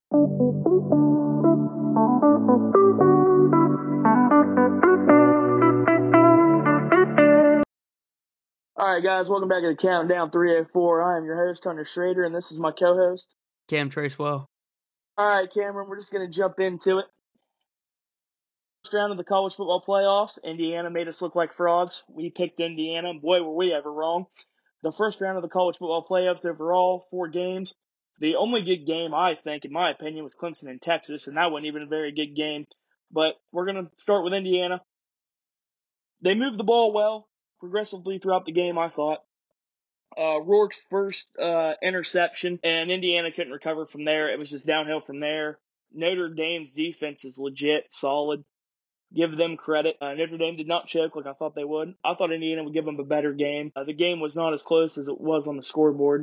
All right, guys, welcome back to the Countdown 304. I am your host, Hunter Schrader, and this is my co-host, Cam Tracewell. All right, Cameron, we're just going to jump into it. First round of the college football playoffs, Indiana made us look like frauds. We picked Indiana. Boy, were we ever wrong. The first round of the college football playoffs overall, 4 games. The only good game, I think, in my opinion, was Clemson and Texas, and that wasn't even a very good game. But we're going to start with Indiana. They moved the ball well, progressively throughout the game, I thought. Rourke's first interception, and Indiana couldn't recover from there. It was just downhill from there. Notre Dame's defense is legit, solid. Give them credit. Notre Dame did not choke like I thought they would. I thought Indiana would give them a better game. The game was not as close as it was on the scoreboard.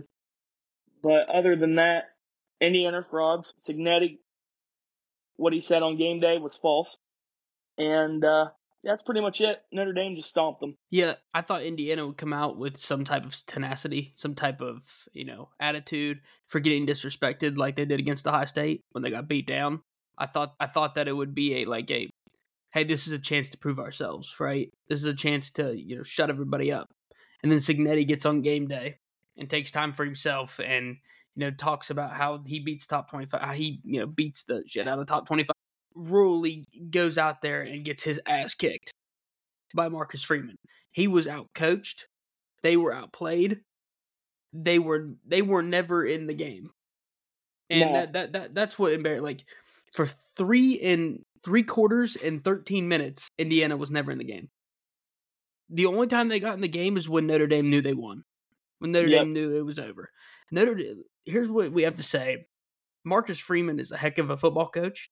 But other than that, Indiana frauds. Cignetti, what he said on game day was false. And that's pretty much it. Notre Dame just stomped them. Yeah, I thought Indiana would come out with some type of tenacity, some type of, attitude for getting disrespected like they did against Ohio State when they got beat down. I thought that it would be a hey, this is a chance to prove ourselves, right? This is a chance to, shut everybody up. And then Cignetti gets on game day and takes time for himself and, talks about how he beats top 25, how he, beats the shit out of top 25. Ruley goes out there and gets his ass kicked by Marcus Freeman. He was outcoached. They were outplayed. They were never in the game. And that's what embarrassed. Like, for 3 quarters and 13 minutes, Indiana was never in the game. The only time they got in the game is when Notre Dame knew they won. When Notre Dame knew it was over. Here's what we have to say. Marcus Freeman is a heck of a football coach.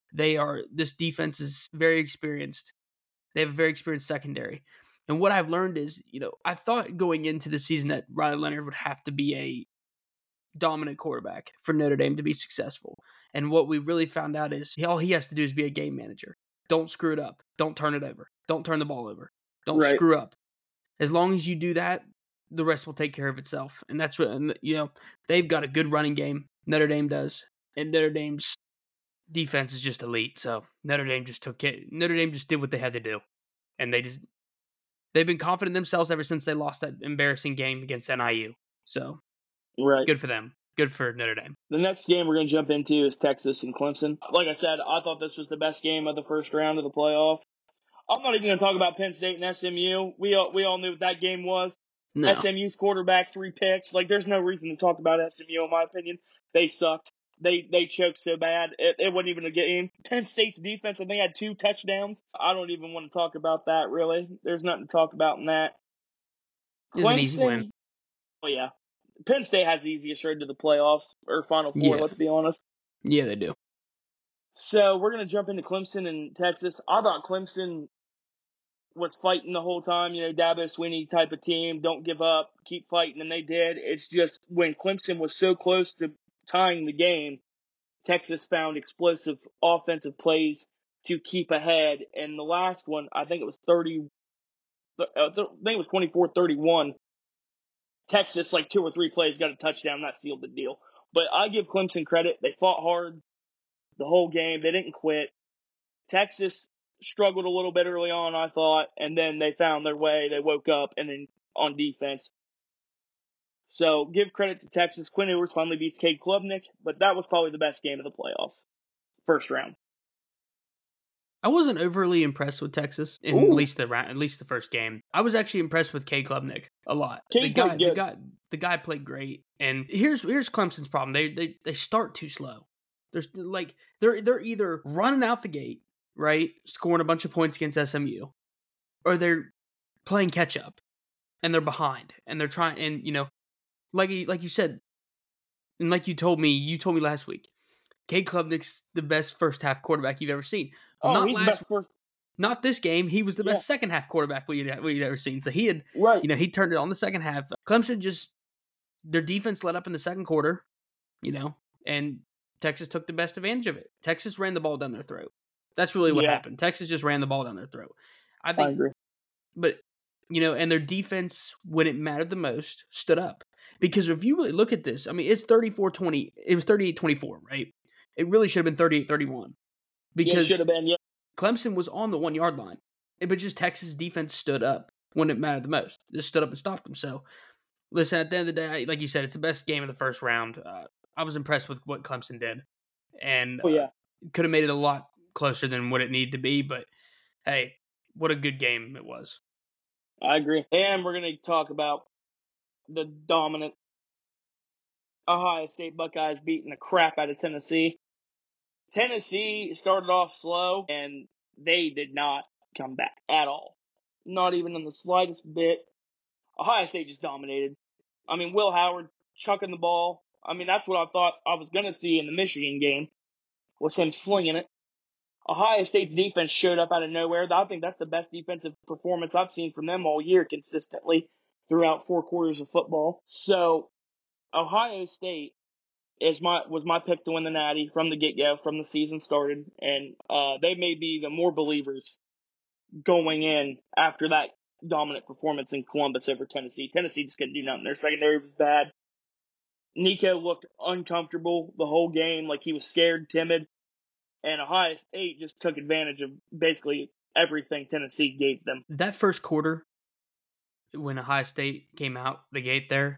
This defense is very experienced. They have a very experienced secondary. And what I've learned is, I thought going into the season that Riley Leonard would have to be a dominant quarterback for Notre Dame to be successful. And what we really found out is all he has to do is be a game manager. Don't screw it up. Don't turn it over. Don't turn the ball over. Don't screw up. As long as you do that, the rest will take care of itself. And that's what, they've got a good running game. Notre Dame does. And Notre Dame's defense is just elite. So Notre Dame just took it. Notre Dame just did what they had to do. And they've been confident in themselves ever since they lost that embarrassing game against NIU. So good for them. Good for Notre Dame. The next game we're going to jump into is Texas and Clemson. Like I said, I thought this was the best game of the first round of the playoff. I'm not even going to talk about Penn State and SMU. We all knew what that game was. No. SMU's quarterback, 3 picks. Like, there's no reason to talk about SMU, in my opinion. They sucked. They choked so bad. It wasn't even a game. Penn State's defense, I think, had 2 touchdowns. I don't even want to talk about that, really. There's nothing to talk about in that. It was an easy win. Oh, yeah. Penn State has the easiest road to the playoffs, or Final Four, let's be honest. Yeah, they do. So we're going to jump into Clemson and Texas. I thought Clemson was fighting the whole time, Dabo Swinney type of team, don't give up, keep fighting, and they did. It's just when Clemson was so close to tying the game, Texas found explosive offensive plays to keep ahead. And the last one, I think it was 24-31. Texas, like 2 or 3 plays, got a touchdown. That sealed the deal. But I give Clemson credit. They fought hard the whole game. They didn't quit. Texas struggled a little bit early on, I thought, and then they found their way. They woke up, and then on defense. So give credit to Texas. Quinn Ewers finally beats Cade Klubnik, but that was probably the best game of the playoffs. First round. I wasn't overly impressed with Texas in at least the first game. I was actually impressed with Cade Klubnik a lot. The guy played great. And here's Clemson's problem. They start too slow. They're either running out the gate, right, scoring a bunch of points against SMU, or they're playing catch up and they're behind and they're trying. And like you said, and like you told me last week, Cade Klubnik's the best first half quarterback you've ever seen. Well, he's the best first. Not this game. He was the best second half quarterback we'd ever seen. So he had, he turned it on the second half. Clemson their defense let up in the second quarter, and Texas took the best advantage of it. Texas ran the ball down their throat. That's really what happened. Texas just ran the ball down their throat. I agree. But, and their defense, when it mattered the most, stood up. Because if you really look at this, I mean, it's 34-20. It was 38-24, right? It really should have been 38-31 because should have been. Yeah. Clemson was on the 1 yard line, but just Texas defense stood up when it mattered the most. Just stood up and stopped them. So, listen, at the end of the day, like you said, it's the best game of the first round. I was impressed with what Clemson did, and could have made it a lot closer than what it needed to be. But hey, what a good game it was. I agree. And we're going to talk about the dominant Ohio State Buckeyes beating the crap out of Tennessee. Tennessee started off slow, and they did not come back at all. Not even in the slightest bit. Ohio State just dominated. I mean, Will Howard chucking the ball. I mean, that's what I thought I was going to see in the Michigan game, was him slinging it. Ohio State's defense showed up out of nowhere. I think that's the best defensive performance I've seen from them all year consistently throughout 4 quarters of football. So, Ohio State was my pick to win the Natty from the get-go, from the season started, and they may be the more believers going in after that dominant performance in Columbus over Tennessee. Tennessee just couldn't do nothing. Their secondary was bad. Nico looked uncomfortable the whole game, like he was scared, timid, and Ohio State just took advantage of basically everything Tennessee gave them. That first quarter, when Ohio State came out the gate there,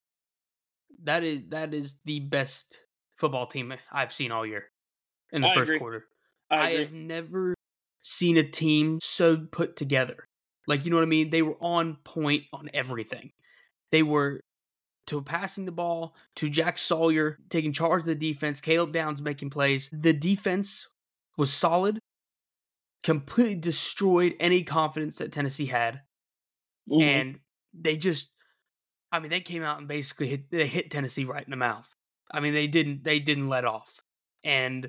that is the best football team I've seen all year in the first quarter. I have never seen a team so put together. Like, you know what I mean? They were on point on everything. They were to passing the ball, to Jack Sawyer taking charge of the defense, Caleb Downs making plays. The defense was solid, completely destroyed any confidence that Tennessee had. Mm-hmm. And they just, I mean, they came out and basically hit Tennessee right in the mouth. I mean, they didn't let off. And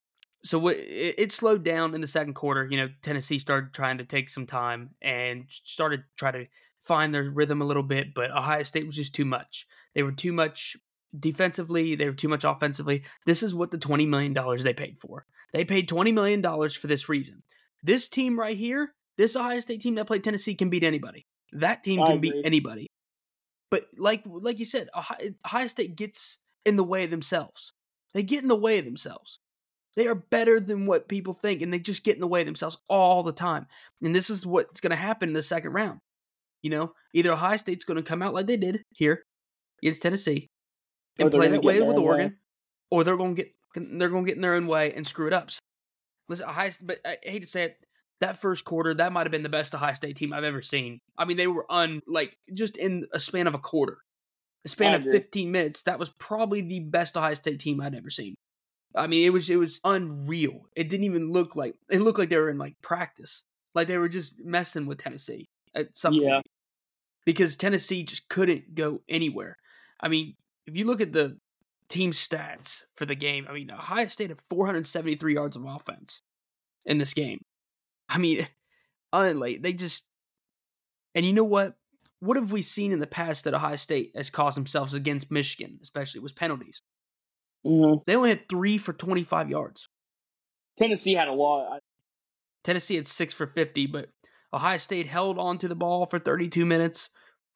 so it slowed down in the second quarter. You know, Tennessee started trying to take some time and started trying to find their rhythm a little bit, but Ohio State was just too much. They were too much defensively. They were too much offensively. This is what the $20 million they paid for. They paid $20 million for this reason. This team right here, this Ohio State team that played Tennessee can beat anybody. That team can beat anybody. But like you said, Ohio State gets in the way of themselves. They get in the way of themselves. They are better than what people think, and they just get in the way of themselves all the time. And this is what's going to happen in the second round. You know, either Ohio State's going to come out like they did here against Tennessee and play that way with Oregon, or they're going to get in their own way and screw it up. So, listen, but I hate to say it, that first quarter, that might have been the best Ohio State team I've ever seen. I mean, they were just in a span of a quarter, a span of 15 minutes. That was probably the best Ohio State team I'd ever seen. I mean, it was unreal. It didn't even look like they were in like practice, like they were just messing with Tennessee at some point, because Tennessee just couldn't go anywhere. I mean, if you look at the team stats for the game, I mean, Ohio State had 473 yards of offense in this game. I mean, they just, and you know what? What have we seen in the past that Ohio State has caused themselves against Michigan, especially, was penalties. Mm-hmm. They only had 3 for 25 yards. Tennessee had a lot. Tennessee had 6 for 50, but Ohio State held on to the ball for 32 minutes.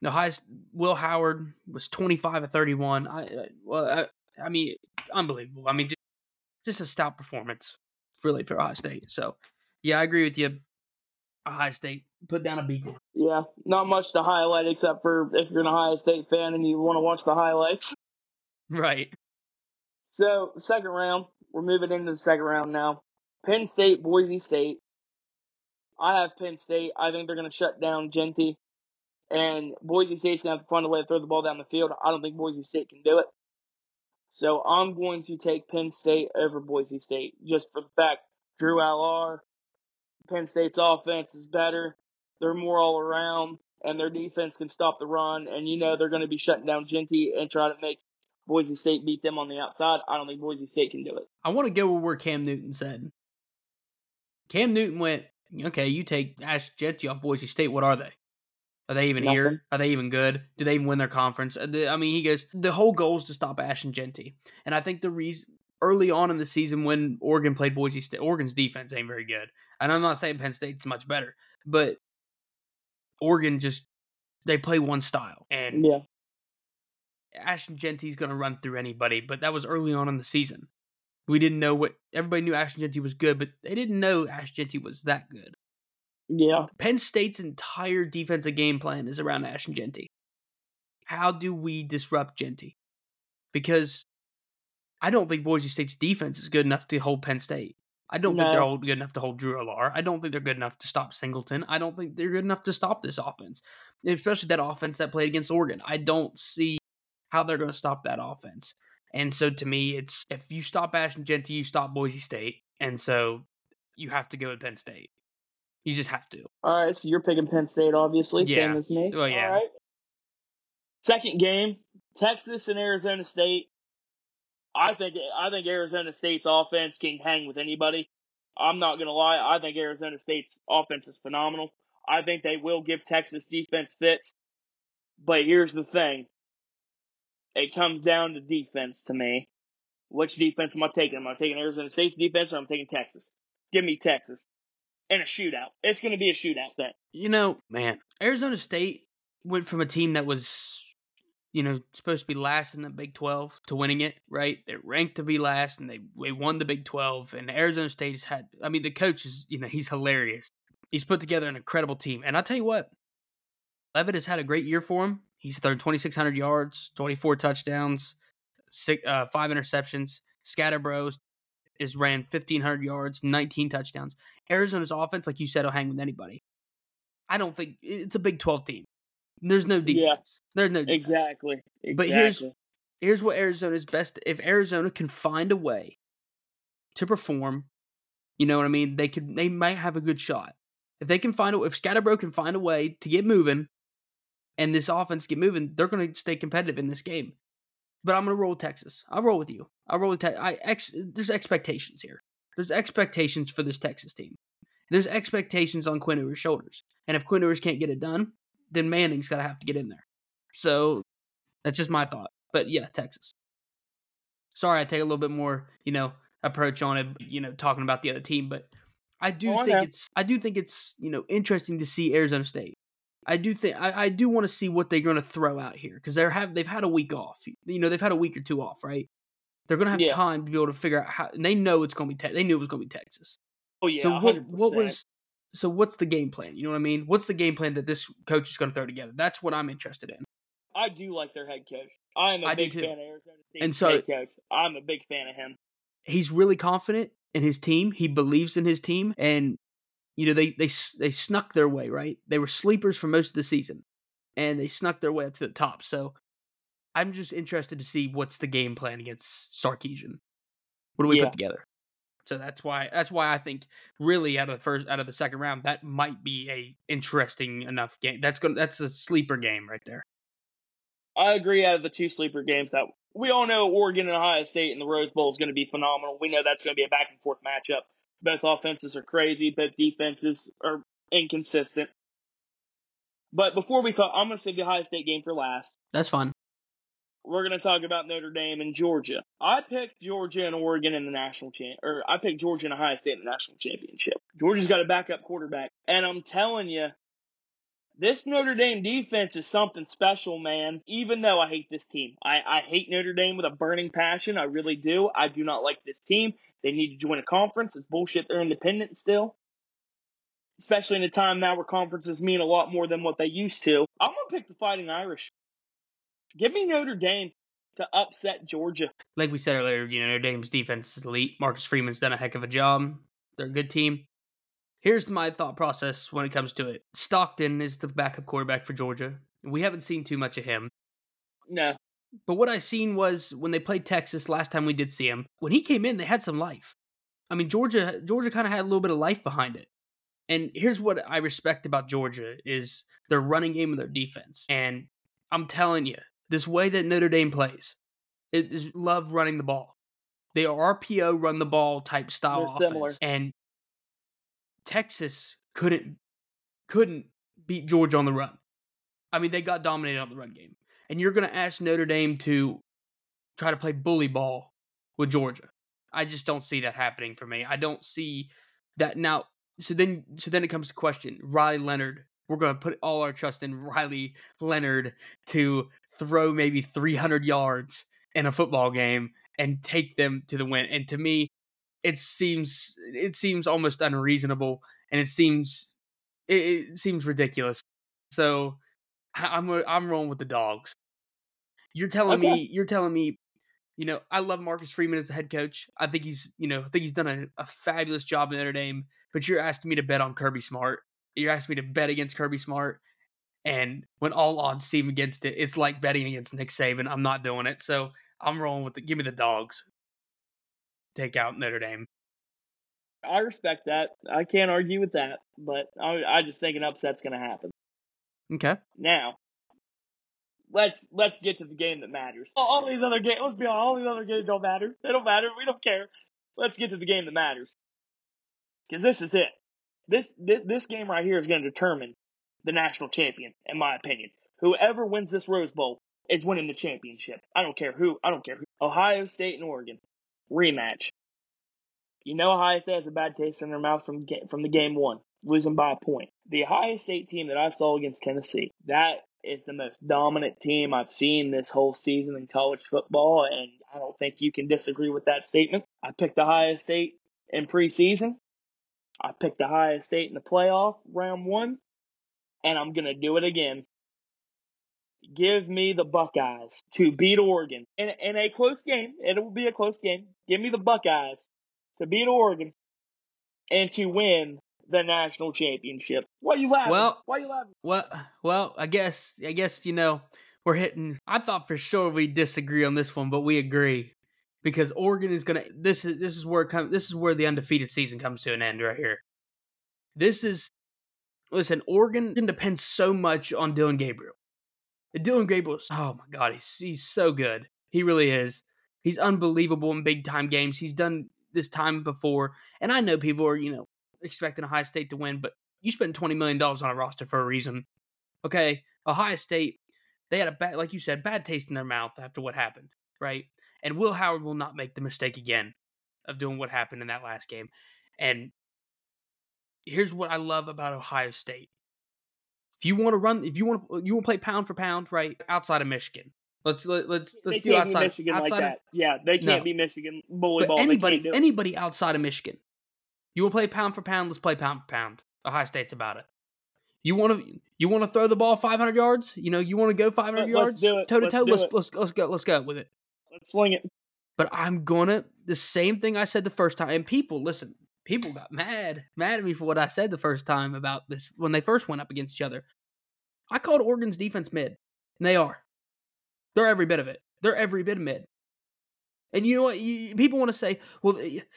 Will Howard was 25 of 31. I mean, unbelievable. I mean, just a stout performance, really, for Ohio State. So, yeah, I agree with you. Ohio State put down a beacon. Yeah, not much to highlight except for if you're an Ohio State fan and you want to watch the highlights. Right. So, second round, we're moving into the second round now. Penn State, Boise State. I have Penn State. I think they're going to shut down Jeanty. And Boise State's going to have to find a way to throw the ball down the field. I don't think Boise State can do it. So I'm going to take Penn State over Boise State, just for the fact Drew Allar, Penn State's offense is better. They're more all around, and their defense can stop the run. And you know they're going to be shutting down Jeanty and try to make Boise State beat them on the outside. I don't think Boise State can do it. I want to go where Cam Newton said. Cam Newton went, okay, you take Ashton Jeanty off Boise State. What are they? Are they even here? Are they even good? Do they even win their conference? I mean, he goes, the whole goal is to stop Ashton Jeanty. And I think the reason, early on in the season when Oregon played Boise State, Oregon's defense ain't very good. And I'm not saying Penn State's much better, but Oregon they play one style. And Ashton Jeanty's going to run through anybody, but that was early on in the season. We didn't know what everybody knew. Ashton Jeanty was good, but they didn't know Ashton Jeanty was that good. Yeah. Penn State's entire defensive game plan is around Ashton Jeanty. How do we disrupt Jeanty? Because I don't think Boise State's defense is good enough to hold Penn State. I don't think they're good enough to hold Drew Allar. I don't think they're good enough to stop Singleton. I don't think they're good enough to stop this offense, especially that offense that played against Oregon. I don't see how they're going to stop that offense. And so to me, it's if you stop Ashton Jeanty, you stop Boise State. And so you have to go with Penn State. You just have to. All right, so you're picking Penn State, obviously, same as me. Well, yeah. All right. Second game, Texas and Arizona State. I think Arizona State's offense can hang with anybody. I'm not going to lie. I think Arizona State's offense is phenomenal. I think they will give Texas defense fits. But here's the thing. It comes down to defense to me. Which defense am I taking? Am I taking Arizona State's defense or am I taking Texas? Give me Texas. In a shootout. It's going to be a shootout then. You know, man, Arizona State went from a team that was, supposed to be last in the Big 12 to winning it, right? They're ranked to be last, and they won the Big 12. And Arizona State the coach is, he's hilarious. He's put together an incredible team. And I'll tell you what, Leavitt has had a great year for him. He's thrown 2,600 yards, 24 touchdowns, 5 interceptions. Scatterbros is ran 1,500 yards, 19 touchdowns. Arizona's offense, like you said, will hang with anybody. I don't think it's a Big 12 team. There's no defense. Yeah, there's no defense. Exactly. But here's what Arizona's best. If Arizona can find a way to perform, you know what I mean? They might have a good shot. If Scatterbro can find a way to get moving, and this offense get moving, they're going to stay competitive in this game. But I'm going to roll with Texas. I'll roll with you. I'll roll with Texas. There's expectations here. There's expectations for this Texas team. There's expectations on Quinn Ewers' shoulders. And if Quinn Ewers can't get it done, then Manning's got to have to get in there. So that's just my thought. But yeah, Texas. Sorry, I take a little bit more, approach on it, talking about the other team. But I do think it's interesting to see Arizona State. I do want to see what they're going to throw out here because they've had a week off. They've had a week or two off, right? They're going to have time to be able to figure out how. And they know it's going to be. They knew it was going to be Texas. Oh yeah. So 100%. What's the game plan? You know what I mean? What's the game plan that this coach is going to throw together? That's what I'm interested in. I do like their head coach. I am a big fan of Arizona State's head coach. I'm a big fan of him. He's really confident in his team. He believes in his team, and they snuck their way, right? They were sleepers for most of the season, and they snuck their way up to the top. So I'm just interested to see what's the game plan against Sarkisian. What do we put together? So that's why I think really out of the second round that might be a interesting enough game. That's a sleeper game right there. I agree. Out of the two sleeper games, that we all know Oregon and Ohio State in the Rose Bowl is going to be phenomenal. We know that's going to be a back and forth matchup. Both offenses are crazy. Both defenses are inconsistent. But before we talk, I'm going to save the Ohio State game for last. That's fine. We're going to talk about Notre Dame and Georgia. I picked Georgia and Oregon in the I picked Georgia and Ohio State in the national championship. Georgia's got a backup quarterback. And I'm telling you, this Notre Dame defense is something special, man. Even though I hate this team. I hate Notre Dame with a burning passion. I really do. I do not like this team. They need to join a conference. It's bullshit. They're independent still. Especially in a time now where conferences mean a lot more than what they used to. I'm going to pick the Fighting Irish. Give me Notre Dame to upset Georgia. Like we said earlier, Notre Dame's defense is elite. Marcus Freeman's done a heck of a job. They're a good team. Here's my thought process when it comes to it. Stockton is the backup quarterback for Georgia. We haven't seen too much of him. No. But what I seen was when they played Texas last time we did see him, when he came in, they had some life. I mean, Georgia kind of had a little bit of life behind it. And here's what I respect about Georgia is their running game and their defense. And I'm telling you, this way that Notre Dame plays, it is love running the ball. They are RPO run the ball type style offense. Similar. And Texas couldn't beat Georgia on the run. I mean, they got dominated on the run game. And you're going to ask Notre Dame to try to play bully ball with Georgia. I just don't see that happening for me. I don't see that now. So then it comes to question. Riley Leonard. We're going to put all our trust in Riley Leonard to throw maybe 300 yards in a football game and take them to the win. And to me, it seems almost unreasonable, and it seems ridiculous. So I'm rolling with the dogs. You're telling me, I love Marcus Freeman as a head coach. I think he's done a fabulous job in Notre Dame. But you're asking me to bet on Kirby Smart. You're asking me to bet against Kirby Smart. And when all odds seem against it, it's like betting against Nick Saban. I'm not doing it. So I'm rolling with give me the dogs. Take out Notre Dame. I respect that. I can't argue with that. But I just think an upset's going to happen. Okay. Now, let's get to the game that matters. All these other games, let's be honest, all these other games don't matter. They don't matter. We don't care. Let's get to the game that matters. Because this is it. This game right here is going to determine the national champion, in my opinion. Whoever wins this Rose Bowl is winning the championship. I don't care who. Ohio State and Oregon. Rematch. You know Ohio State has a bad taste in their mouth from the game one, losing by a point. The Ohio State team that I saw against Tennessee, that is the most dominant team I've seen this whole season in college football, and I don't think you can disagree with that statement. I picked Ohio State in preseason. I picked Ohio State in the playoff round one, and I'm going to do it again. Give me the Buckeyes to beat Oregon in a close game. It will be a close game. Give me the Buckeyes to beat Oregon and to win the national championship. Why are you laughing? Why are you laughing? Well, I guess we're hitting. I thought for sure we'd disagree on this one, but we agree because Oregon is gonna. This is where the undefeated season comes to an end right here. Oregon depends so much on Dylan Gabriel. Dylan Gabriel, oh my God, he's so good. He really is. He's unbelievable in big time games. He's done this time before, and I know people are expecting Ohio State to win, but you spend $20 million on a roster for a reason. Okay, Ohio State, they had a bad, like you said, bad taste in their mouth after what happened, right? And Will Howard will not make the mistake again of doing what happened in that last game. And here's what I love about Ohio State. If you want to play pound for pound, right, outside of Michigan. Let's do outside Michigan outside like that. Yeah, they can't be Michigan bully ball. Anybody outside of Michigan. You want to play pound for pound? Let's play pound for pound. Ohio State's about it. You want to throw the ball 500 yards? You want to go 500 yards toe to toe? Let's go with it. Let's sling it. But I'm the same thing I said the first time. And people got mad at me for what I said the first time about this when they first went up against each other. I called Oregon's defense mid, and they are. They're every bit of it. They're every bit of mid. And you know what? People want to say, well,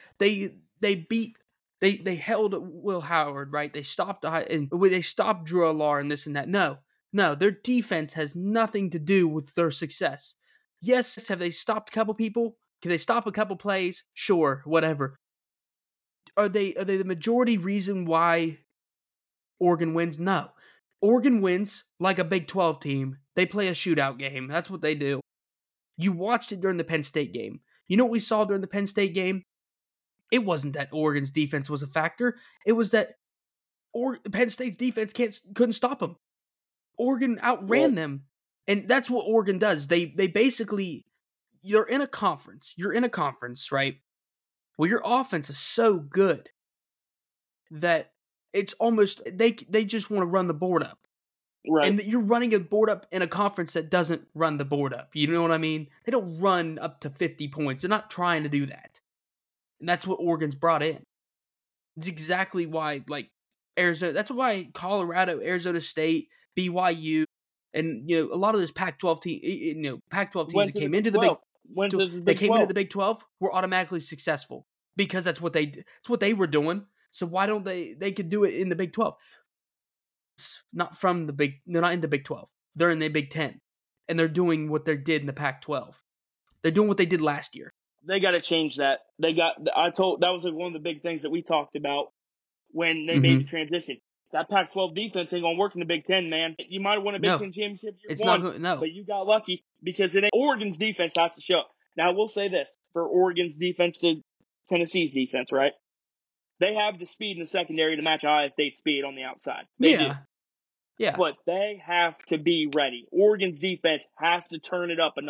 they held Will Howard, right? They stopped Drew Allar and this and that. No, their defense has nothing to do with their success. Yes, have they stopped a couple people? Can they stop a couple plays? Sure, whatever. Are they the majority reason why Oregon wins? No. Oregon wins like a Big 12 team. They play a shootout game. That's what they do. You watched it during the Penn State game. You know what we saw during the Penn State game? It wasn't that Oregon's defense was a factor. It was that Penn State's defense couldn't stop them. Oregon outran them. And that's what Oregon does. They basically, you're in a conference, right? Well, your offense is so good that it's almost, they just want to run the board up. Right. And you're running a board up in a conference that doesn't run the board up. You know what I mean? They don't run up to 50 points. They're not trying to do that. And that's what Oregon's brought in. It's exactly why, Arizona, that's why Colorado, Arizona State, BYU, and, a lot of those Pac-12 teams, Pac-12 teams that came into the Big 12 were automatically successful because that's what they were doing. So why don't they could do it in the Big 12? They're not in the Big 12. They're in the Big 10. And they're doing what they did in the Pac-12. They're doing what they did last year. They got to change that. That was one of the big things that we talked about when they made the transition. That Pac-12 defense ain't going to work in the Big 10, man. You might have won a Big 10 championship year one, but you got lucky because Oregon's defense has to show up. Now, we'll say this. For Oregon's defense to Tennessee's defense, right? They have the speed in the secondary to match Ohio State's speed on the outside. They do. Yeah. But they have to be ready. Oregon's defense has to turn it up a notch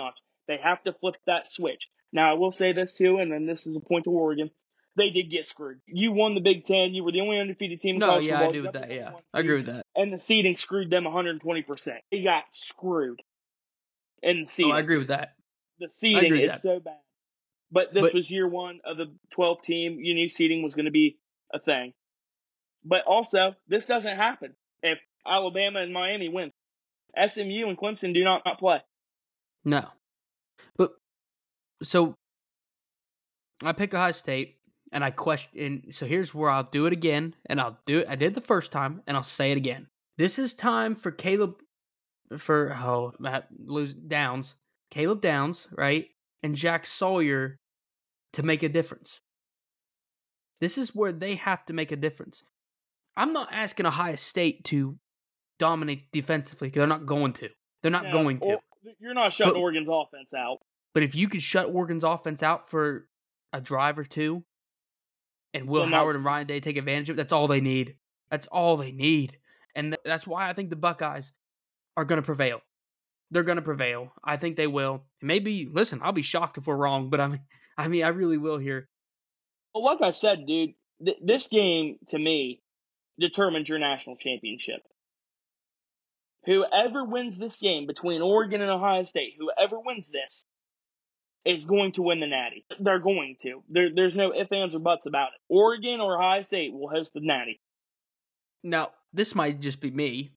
They have to flip that switch. Now, I will say this too, and then this is a point to Oregon. They did get screwed. You won the Big Ten. You were the only undefeated team in No, college yeah, I football. do You with got the that. number Yeah, one I agree seed, with that. and the seeding screwed them 120%. They got screwed in the seeding. Oh, I agree with that. The I seeding agree with is that. so bad. But this But was year one of the 12 team. You knew seeding was going to be a thing. But also, this doesn't happen if Alabama and Miami win. SMU and Clemson do not play. no. But so I pick Ohio State, and I question. So here's where I'll do it again, and I'll do it. I did the first time, and I'll say it again. This is time for Caleb Downs, Caleb Downs, right, and Jack Sawyer to make a difference. This is where they have to make a difference. I'm not asking Ohio State to dominate defensively because they're not going to. They're not going to. You're not shutting Oregon's offense out. But if you could shut Oregon's offense out for a drive or two, and Will Howard and Ryan Day take advantage of it, that's all they need. That's all they need. And that's why I think the Buckeyes are going to prevail. They're going to prevail. I think they will. Maybe, listen, I'll be shocked if we're wrong, but I really will here. Well, like I said, dude, this game, to me, determines your national championship. Whoever wins this game between Oregon and Ohio State, whoever wins this, is going to win the Natty. They're going to. There's no ifs, ands, or buts about it. Oregon or Ohio State will host the Natty. Now, this might just be me,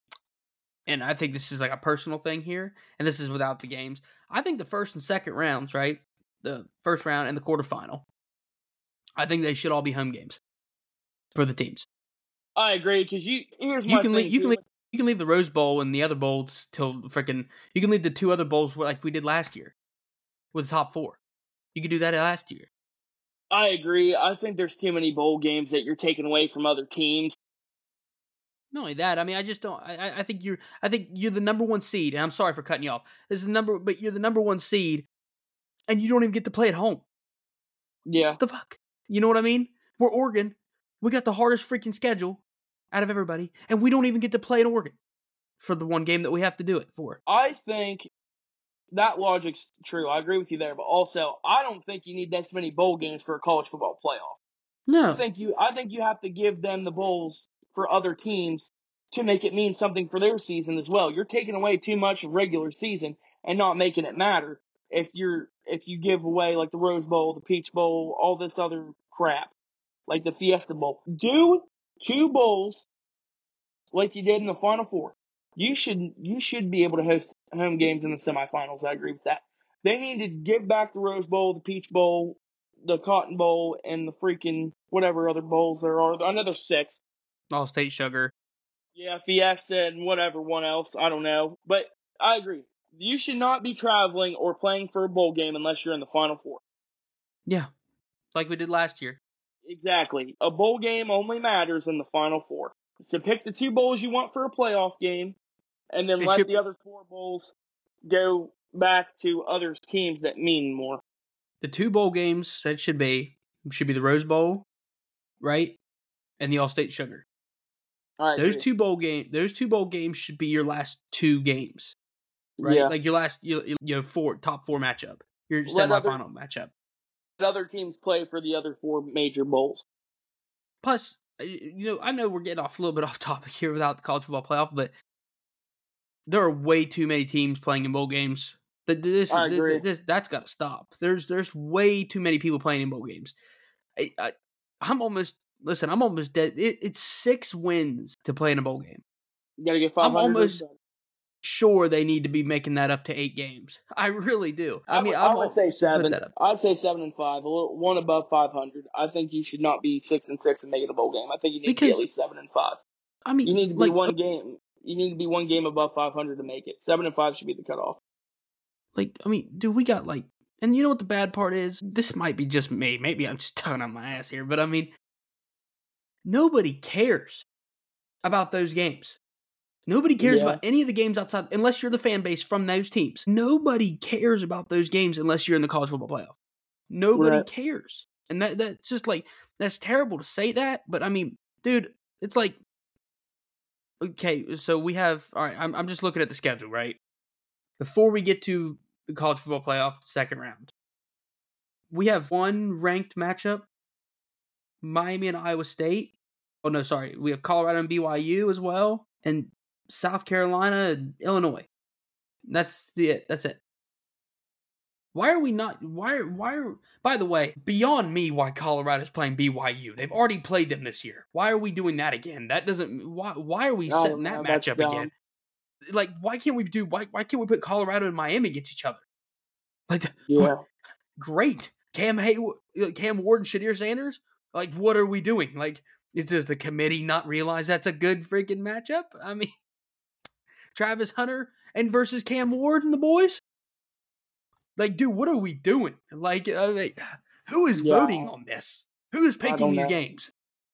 and I think this is like a personal thing here, and this is without the games. I think the first and second rounds, right? The first round and the quarterfinal, I think they should all be home games for the teams. I agree, because you can leave the Rose Bowl and the other bowls till freaking. You can leave the two other bowls like we did last year with the top four. You could do that last year. I agree. I think there's too many bowl games that you're taking away from other teams. Not only that, I mean, I just don't. I think you're the number one seed, and I'm sorry for cutting you off. But you're the number one seed, and you don't even get to play at home. Yeah. What the fuck? You know what I mean? We're Oregon. We got the hardest freaking schedule out of everybody, and we don't even get to play in Oregon for the one game that we have to do it for. I think that logic's true. I agree with you there, but also I don't think you need this many bowl games for a college football playoff. No. I think you have to give them the bowls for other teams to make it mean something for their season as well. You're taking away too much of regular season and not making it matter if you give away like the Rose Bowl, the Peach Bowl, all this other crap, like the Fiesta Bowl. Do 2 bowls like you did in the Final Four. You should be able to host home games in the semifinals. I agree with that. They need to give back the Rose Bowl, the Peach Bowl, the Cotton Bowl, and the freaking whatever other bowls there are. Another 6. All-State Sugar. Yeah, Fiesta and whatever one else. I don't know. But I agree. You should not be traveling or playing for a bowl game unless you're in the Final Four. Yeah, like we did last year. Exactly. A bowl game only matters in the Final Four. So pick the 2 bowls you want for a playoff game, and then let the other 4 bowls go back to other teams that mean more. The 2 bowl games that should be the Rose Bowl, right, and the All-State Sugar. Those two bowl games should be your last 2 games, right? Yeah. Like your last, top 4 matchup, your semifinal matchup. Let other teams play for the other 4 major bowls. Plus, I know we're getting a little bit off topic here without the college football playoff, but there are way too many teams playing in bowl games. That's got to stop. There's way too many people playing in bowl games. I'm almost dead. It's 6 wins to play in a bowl game. You got to get 500. I'm almost sure they need to be making that up to 8 games. I really do. I would say 7. I'd say 7 and 5, one above 500. I think you should not be 6 and 6 and make it a bowl game. I think you need to be at least 7 and 5. I mean, you need to be one game. You need to be 1 game above 500 to make it. 7 and 5 should be the cutoff. Dude, we got and you know what the bad part is? This might be just me. Maybe I'm just tugging on my ass here, but nobody cares about those games. Nobody cares about any of the games outside, unless you're the fan base from those teams. Nobody cares about those games unless you're in the college football playoff. Nobody cares. And that's just that's terrible to say that, but dude, it's okay, so we have, all right, I'm just looking at the schedule, right? Before we get to the college football playoff second round. We have one ranked matchup, Miami and Iowa State. Oh, no, sorry. We have Colorado and BYU as well, and South Carolina and Illinois. That's it. That's it. Why are we not? Why? By the way, beyond me, why Colorado's playing BYU? They've already played them this year. Why are we doing that again? That doesn't. Why are we setting that matchup again? Like, why can't we put Colorado and Miami against each other? Like, yeah, great. Cam Ward and Shadir Sanders. Like, what are we doing? Like, does the committee not realize that's a good freaking matchup? I mean, Travis Hunter and versus Cam Ward and the boys. Like, dude, what are we doing? Like, who is voting on this? Who is picking these games?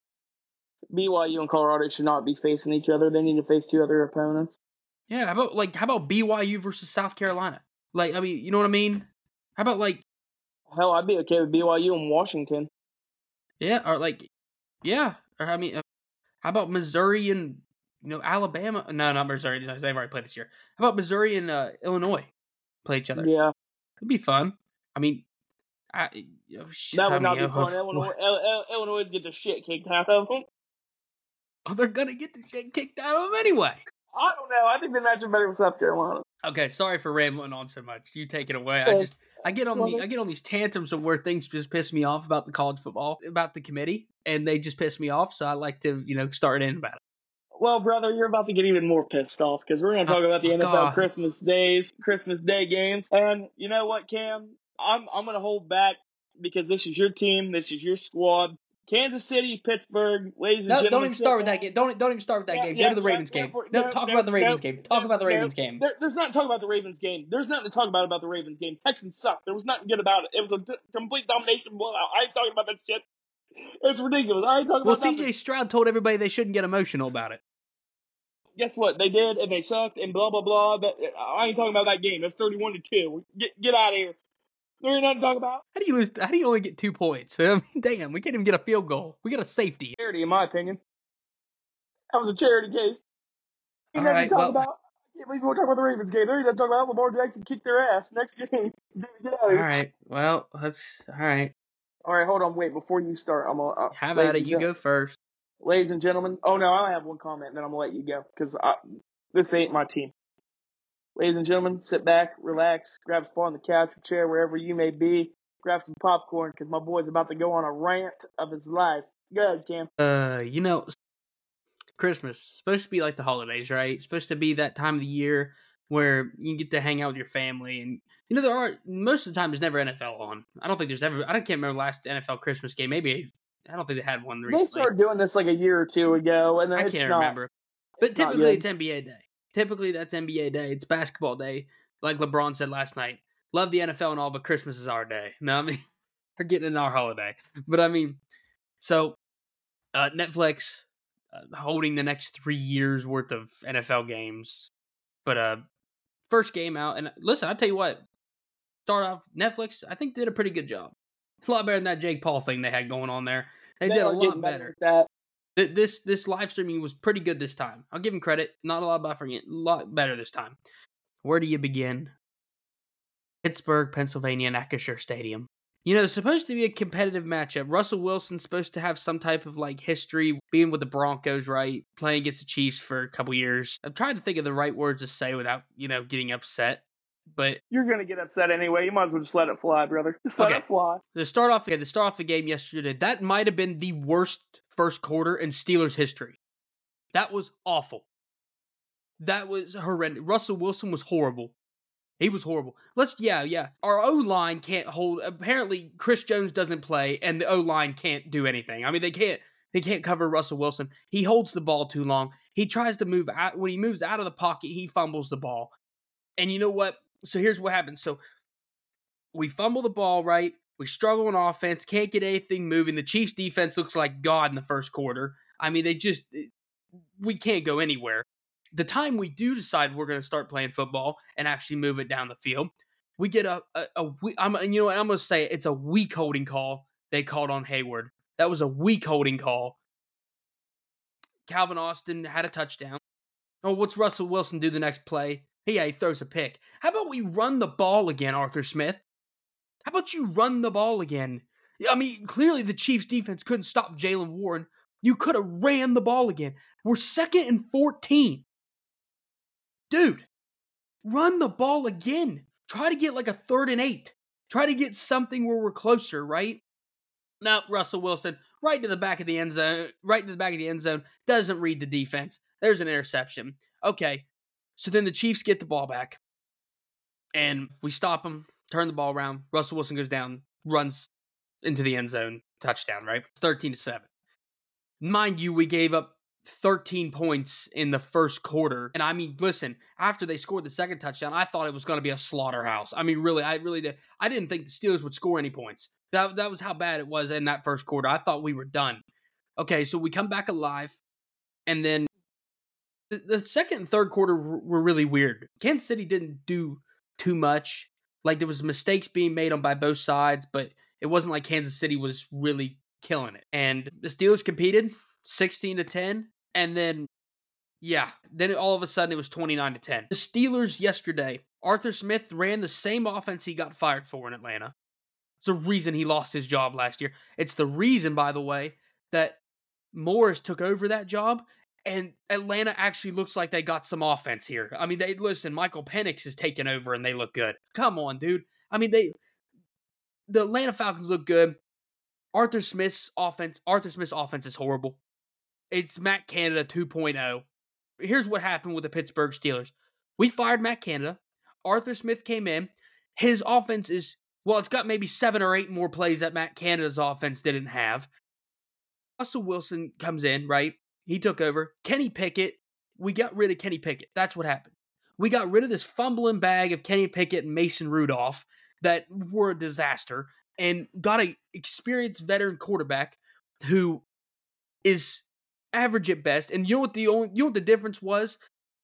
BYU and Colorado should not be facing each other. They need to face two other opponents. Yeah, how about BYU versus South Carolina? Like, I mean, you know what I mean? How about hell, I'd be okay with BYU and Washington. Yeah, or or I mean, how about Missouri and Alabama? No, not Missouri. They've already played this year. How about Missouri and Illinois play each other? Yeah. It'd be fun. I mean, that would not be fun. Illinois get the shit kicked out of them. Oh, they're gonna get the shit kicked out of them anyway. I don't know. I think the matchup better with South Carolina. Okay, sorry for rambling on so much. You take it away. I get on these tantrums of where things just piss me off about the college football, about the committee, and they just piss me off. So I like to start in about it. Well, brother, you're about to get even more pissed off because we're going to talk about the NFL Christmas Day games. And you know what, Cam? I'm going to hold back because this is your team. This is your squad. Kansas City, Pittsburgh, ladies and gentlemen. Don't even start with that game. Don't even start with that game. Go to the Ravens game. Talk about the Ravens game. Talk about the Ravens game. There's nothing to talk about the Ravens game. There's nothing to talk about the Ravens game. Texans suck. There was nothing good about it. It was a complete domination blowout. I ain't talking about that shit. It's ridiculous. I ain't talking about CJ Stroud told everybody they shouldn't get emotional about it. Guess what? They did, and they sucked, and blah, blah, blah. But I ain't talking about that game. That's 31-2. Get out of here. There ain't nothing to talk about. How do you lose? How do you only get 2 points? I mean, damn, we can't even get a field goal. We got a safety. Charity, in my opinion. That was a charity case. Ain't nothing to talk about. I can't believe we're talking about the Ravens game. There ain't nothing to talk about. Lamar Jackson kicked their ass. Next game. Get out of here. All right. Well, that's all right. All right, hold on. Wait, before you start, I'm going to... Have at it. You go first. Ladies and gentlemen. Oh, no, I have one comment, and then I'm going to let you go, because this ain't my team. Ladies and gentlemen, sit back, relax, grab a spot on the couch or chair, wherever you may be. Grab some popcorn, because my boy's about to go on a rant of his life. Go ahead, Cam. Christmas supposed to be like the holidays, right? It's supposed to be that time of the year where you get to hang out with your family, and most of the time there's never NFL on. I can't remember the last NFL Christmas game. Maybe I don't think they had one recently. They started doing this like a year or two ago, and I can't remember. But typically it's NBA day. Typically that's NBA day. It's basketball day, like LeBron said last night. Love the NFL and all, but Christmas is our day. No, I mean we're getting in our holiday. But I mean, so Netflix holding the next 3 years worth of NFL games, but first game out, and listen, I tell you what, start off Netflix. I think did a pretty good job. It's a lot better than that Jake Paul thing they had going on there. They did a lot better. This live streaming was pretty good this time. I'll give them credit. Not a lot of buffering it. A lot better this time. Where do you begin? Pittsburgh, Pennsylvania, and Acrisure Stadium. It's supposed to be a competitive matchup. Russell Wilson's supposed to have some type of history being with the Broncos, right? Playing against the Chiefs for a couple years. I'm trying to think of the right words to say without, getting upset. But you're gonna get upset anyway. You might as well just let it fly, brother. Just let it fly. To start off the game yesterday, that might have been the worst first quarter in Steelers history. That was awful. That was horrendous. Russell Wilson was horrible. He was horrible. Our O-line can't hold. Apparently, Chris Jones doesn't play, and the O-line can't do anything. I mean, they can't cover Russell Wilson. He holds the ball too long. He tries to move out. When he moves out of the pocket, he fumbles the ball. And you know what? So here's what happens. So we fumble the ball, right? We struggle on offense, can't get anything moving. The Chiefs defense looks like God in the first quarter. I mean, we can't go anywhere. The time we do decide we're going to start playing football and actually move it down the field, we get I'm going to say it's a weak holding call they called on Hayward. That was a weak holding call. Calvin Austin had a touchdown. Oh, what's Russell Wilson do the next play? Yeah, he throws a pick. How about we run the ball again, Arthur Smith? How about you run the ball again? I mean, clearly the Chiefs defense couldn't stop Jaylen Warren. You could have ran the ball again. We're 2nd and 14. Dude, run the ball again. Try to get like a 3rd and 8. Try to get something where we're closer, right? Now, Russell Wilson, right to the back of the end zone, doesn't read the defense. There's an interception. Okay, so then the Chiefs get the ball back, and we stop them, turn the ball around. Russell Wilson goes down, runs into the end zone, touchdown, right? It's 13-7. Mind you, we gave up 13 points in the first quarter. And I mean, listen, after they scored the second touchdown, I thought it was going to be a slaughterhouse. I mean, really, I did. I didn't think the Steelers would score any points. That was how bad it was in that first quarter. I thought we were done. Okay, so we come back alive, and then the second and third quarter were really weird. Kansas City didn't do too much. Like, there was mistakes being made by both sides, but it wasn't like Kansas City was really killing it. And the Steelers competed 16-10, and then all of a sudden it was 29-10. The Steelers yesterday, Arthur Smith ran the same offense he got fired for in Atlanta. It's the reason he lost his job last year. It's the reason, by the way, that Morris took over that job, and Atlanta actually looks like they got some offense here. I mean, Michael Penix is taking over, and they look good. Come on, dude. I mean, the Atlanta Falcons look good. Arthur Smith's offense is horrible. It's Matt Canada 2.0. Here's what happened with the Pittsburgh Steelers. We fired Matt Canada. Arthur Smith came in. His offense is, it's got maybe 7 or 8 more plays that Matt Canada's offense didn't have. Russell Wilson comes in, right? He took over. Kenny Pickett, we got rid of Kenny Pickett. That's what happened. We got rid of this fumbling bag of Kenny Pickett and Mason Rudolph that were a disaster, and got an experienced veteran quarterback who is average at best. And you know what the difference was?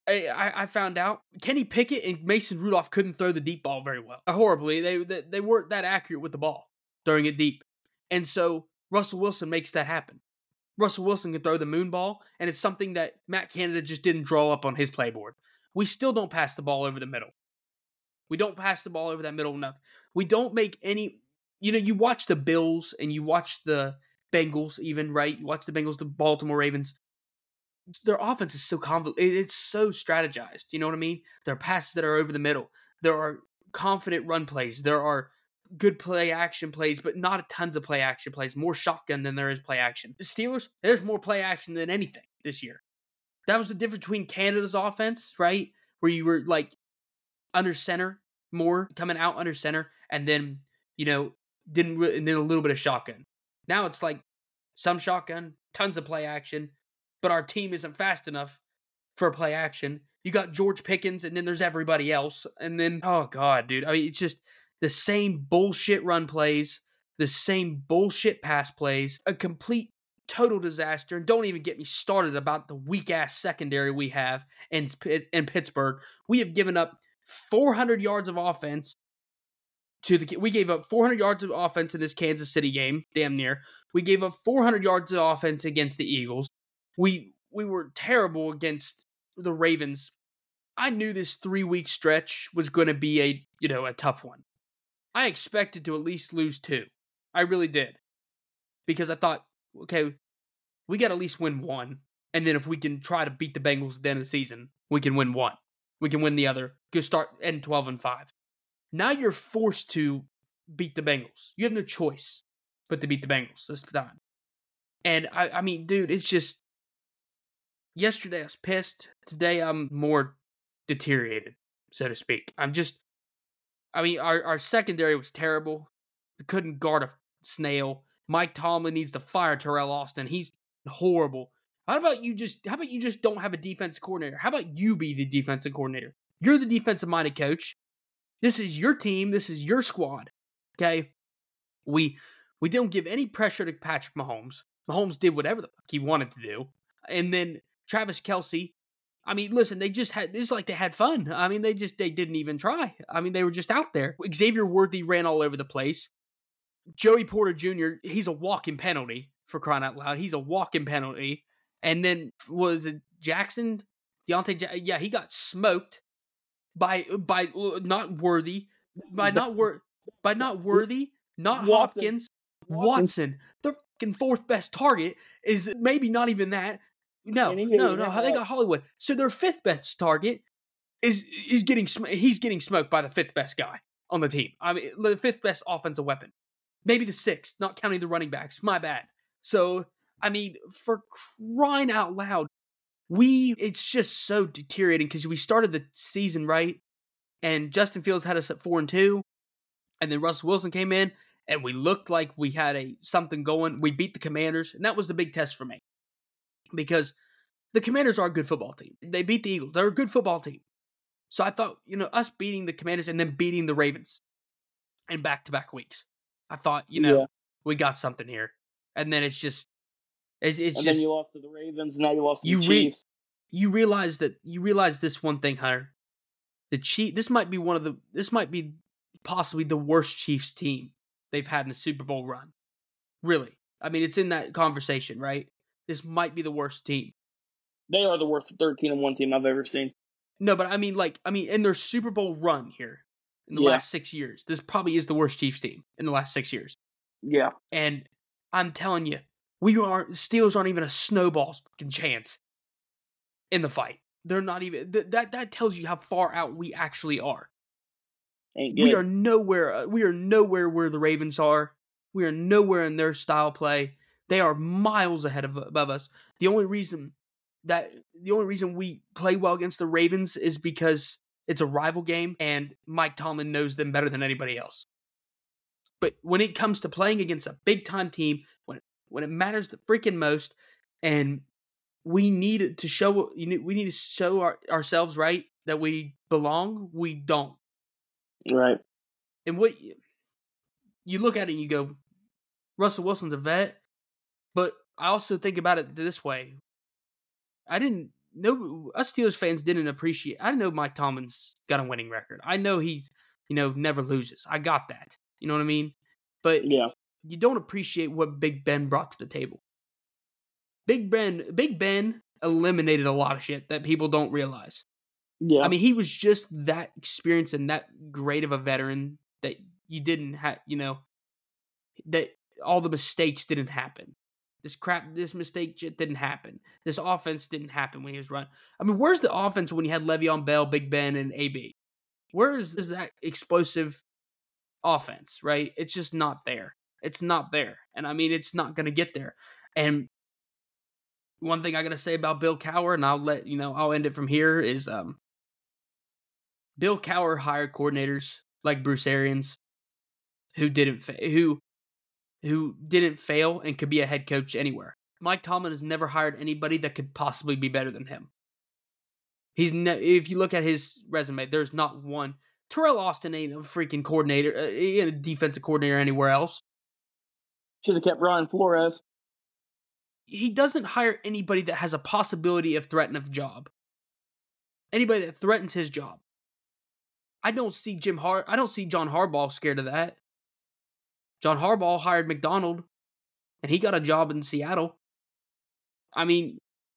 I found out Kenny Pickett and Mason Rudolph couldn't throw the deep ball very well. Horribly. They weren't that accurate with the ball, throwing it deep. And so Russell Wilson makes that happen. Russell Wilson can throw the moon ball, and it's something that Matt Canada just didn't draw up on his playboard. We still don't pass the ball over the middle. We don't pass the ball over that middle enough. We don't make any... you watch the Bills and you watch the Bengals even, right? You watch the Bengals, the Baltimore Ravens. Their offense is so convoluted. It's so strategized. You know what I mean? There are passes that are over the middle. There are confident run plays. There are good play action plays, but not tons of play action plays. More shotgun than there is play action. The Steelers, there's more play action than anything this year. That was the difference between Canada's offense, right? Where you were like under center more, coming out under center, and then, and then a little bit of shotgun. Now it's like some shotgun, tons of play action, but our team isn't fast enough for play action. You got George Pickens, and then there's everybody else. And then, oh God, dude. I mean, it's just the same bullshit run plays, the same bullshit pass plays, a complete total disaster. And don't even get me started about the weak-ass secondary we have in Pittsburgh. We have given up 400 yards of offense. We gave up 400 yards of offense in this Kansas City game, damn near. We gave up 400 yards of offense against the Eagles. We were terrible against the Ravens. I knew this 3-week stretch was going to be a tough one. I expected to at least lose 2. I really did. Because I thought, okay, we got to at least win 1. And then if we can try to beat the Bengals at the end of the season, we can win 1. We can win the other. Go start end 12-5. Now you're forced to beat the Bengals. You have no choice but to beat the Bengals this time. And I mean, dude, it's just... Yesterday I was pissed. Today I'm more deteriorated, so to speak. Our secondary was terrible. We couldn't guard a snail. Mike Tomlin needs to fire Terrell Austin. He's horrible. How about you just don't have a defensive coordinator? How about you be the defensive coordinator? You're the defensive-minded coach. This is your team. This is your squad. Okay? We didn't give any pressure to Patrick Mahomes. Mahomes did whatever the fuck he wanted to do. And then Travis Kelce, I mean, listen, it's like they had fun. I mean, they didn't even try. I mean, they were just out there. Xavier Worthy ran all over the place. Joey Porter Jr., he's a walking penalty, for crying out loud. He's a walking penalty. And then, was it Jackson? He got smoked. by not Worthy, by not Worthy, not Watson. Hopkins, Watson. The fucking fourth best target is maybe not even that. No, they got Hollywood. So their fifth best target is getting smoked by the fifth best guy on the team. I mean, the fifth best offensive weapon, maybe the sixth, not counting the running backs. My bad. So I mean, for crying out loud, it's just so deteriorating because we started the season right, and Justin Fields had us at 4-2, and then Russell Wilson came in, and we looked like we had something going. We beat the Commanders, and that was the big test for me because the Commanders are a good football team. They beat the Eagles. They're a good football team. So I thought, us beating the Commanders and then beating the Ravens in back-to-back weeks, I thought, we got something here. And then it's then you lost to the Ravens, and now you lost to the Chiefs. You realize this one thing, Hunter. This might be possibly the worst Chiefs team they've had in the Super Bowl run. Really. I mean, it's in that conversation, right? This might be the worst team. They are the worst 13-1 team I've ever seen. No, but I mean, in their Super Bowl run here in the last 6 years, this probably is the worst Chiefs team in the last 6 years. Yeah. And I'm telling you, Steelers aren't even a snowball's fucking chance in the fight. They're not even, that tells you how far out we actually are. Ain't good. We are nowhere where the Ravens are. We are nowhere in their style play. They are miles ahead above us. The only reason we play well against the Ravens is because it's a rival game and Mike Tomlin knows them better than anybody else. But when it comes to playing against a big time team, when it matters the freaking most, and we need to show ourselves right that we belong, we don't. Right. And what you look at it and you go, Russell Wilson's a vet, but I also think about it this way. Us Steelers fans didn't appreciate. I know Mike Tomlin's got a winning record. I know he's, never loses. I got that. You know what I mean? But you don't appreciate what Big Ben brought to the table. Big Ben eliminated a lot of shit that people don't realize. Yeah. I mean, he was just that experienced and that great of a veteran that you didn't have, that all the mistakes didn't happen. This mistake didn't happen. This offense didn't happen when he was run. I mean, where's the offense when you had Le'Veon Bell, Big Ben, and AB? Where is that explosive offense, right? It's just not there. It's not there. And I mean, it's not going to get there. And one thing I got to say about Bill Cowher, and I'll end it from here, is Bill Cowher hired coordinators like Bruce Arians who didn't fail and could be a head coach anywhere. Mike Tomlin has never hired anybody that could possibly be better than him. If you look at his resume, there's not one. Terrell Austin ain't a freaking coordinator, he ain't a defensive coordinator anywhere else. Should have kept Brian Flores. He doesn't hire anybody that has a possibility of threatening a job. Anybody that threatens his job. I don't see John Harbaugh scared of that. John Harbaugh hired McDonald, and he got a job in Seattle. I mean,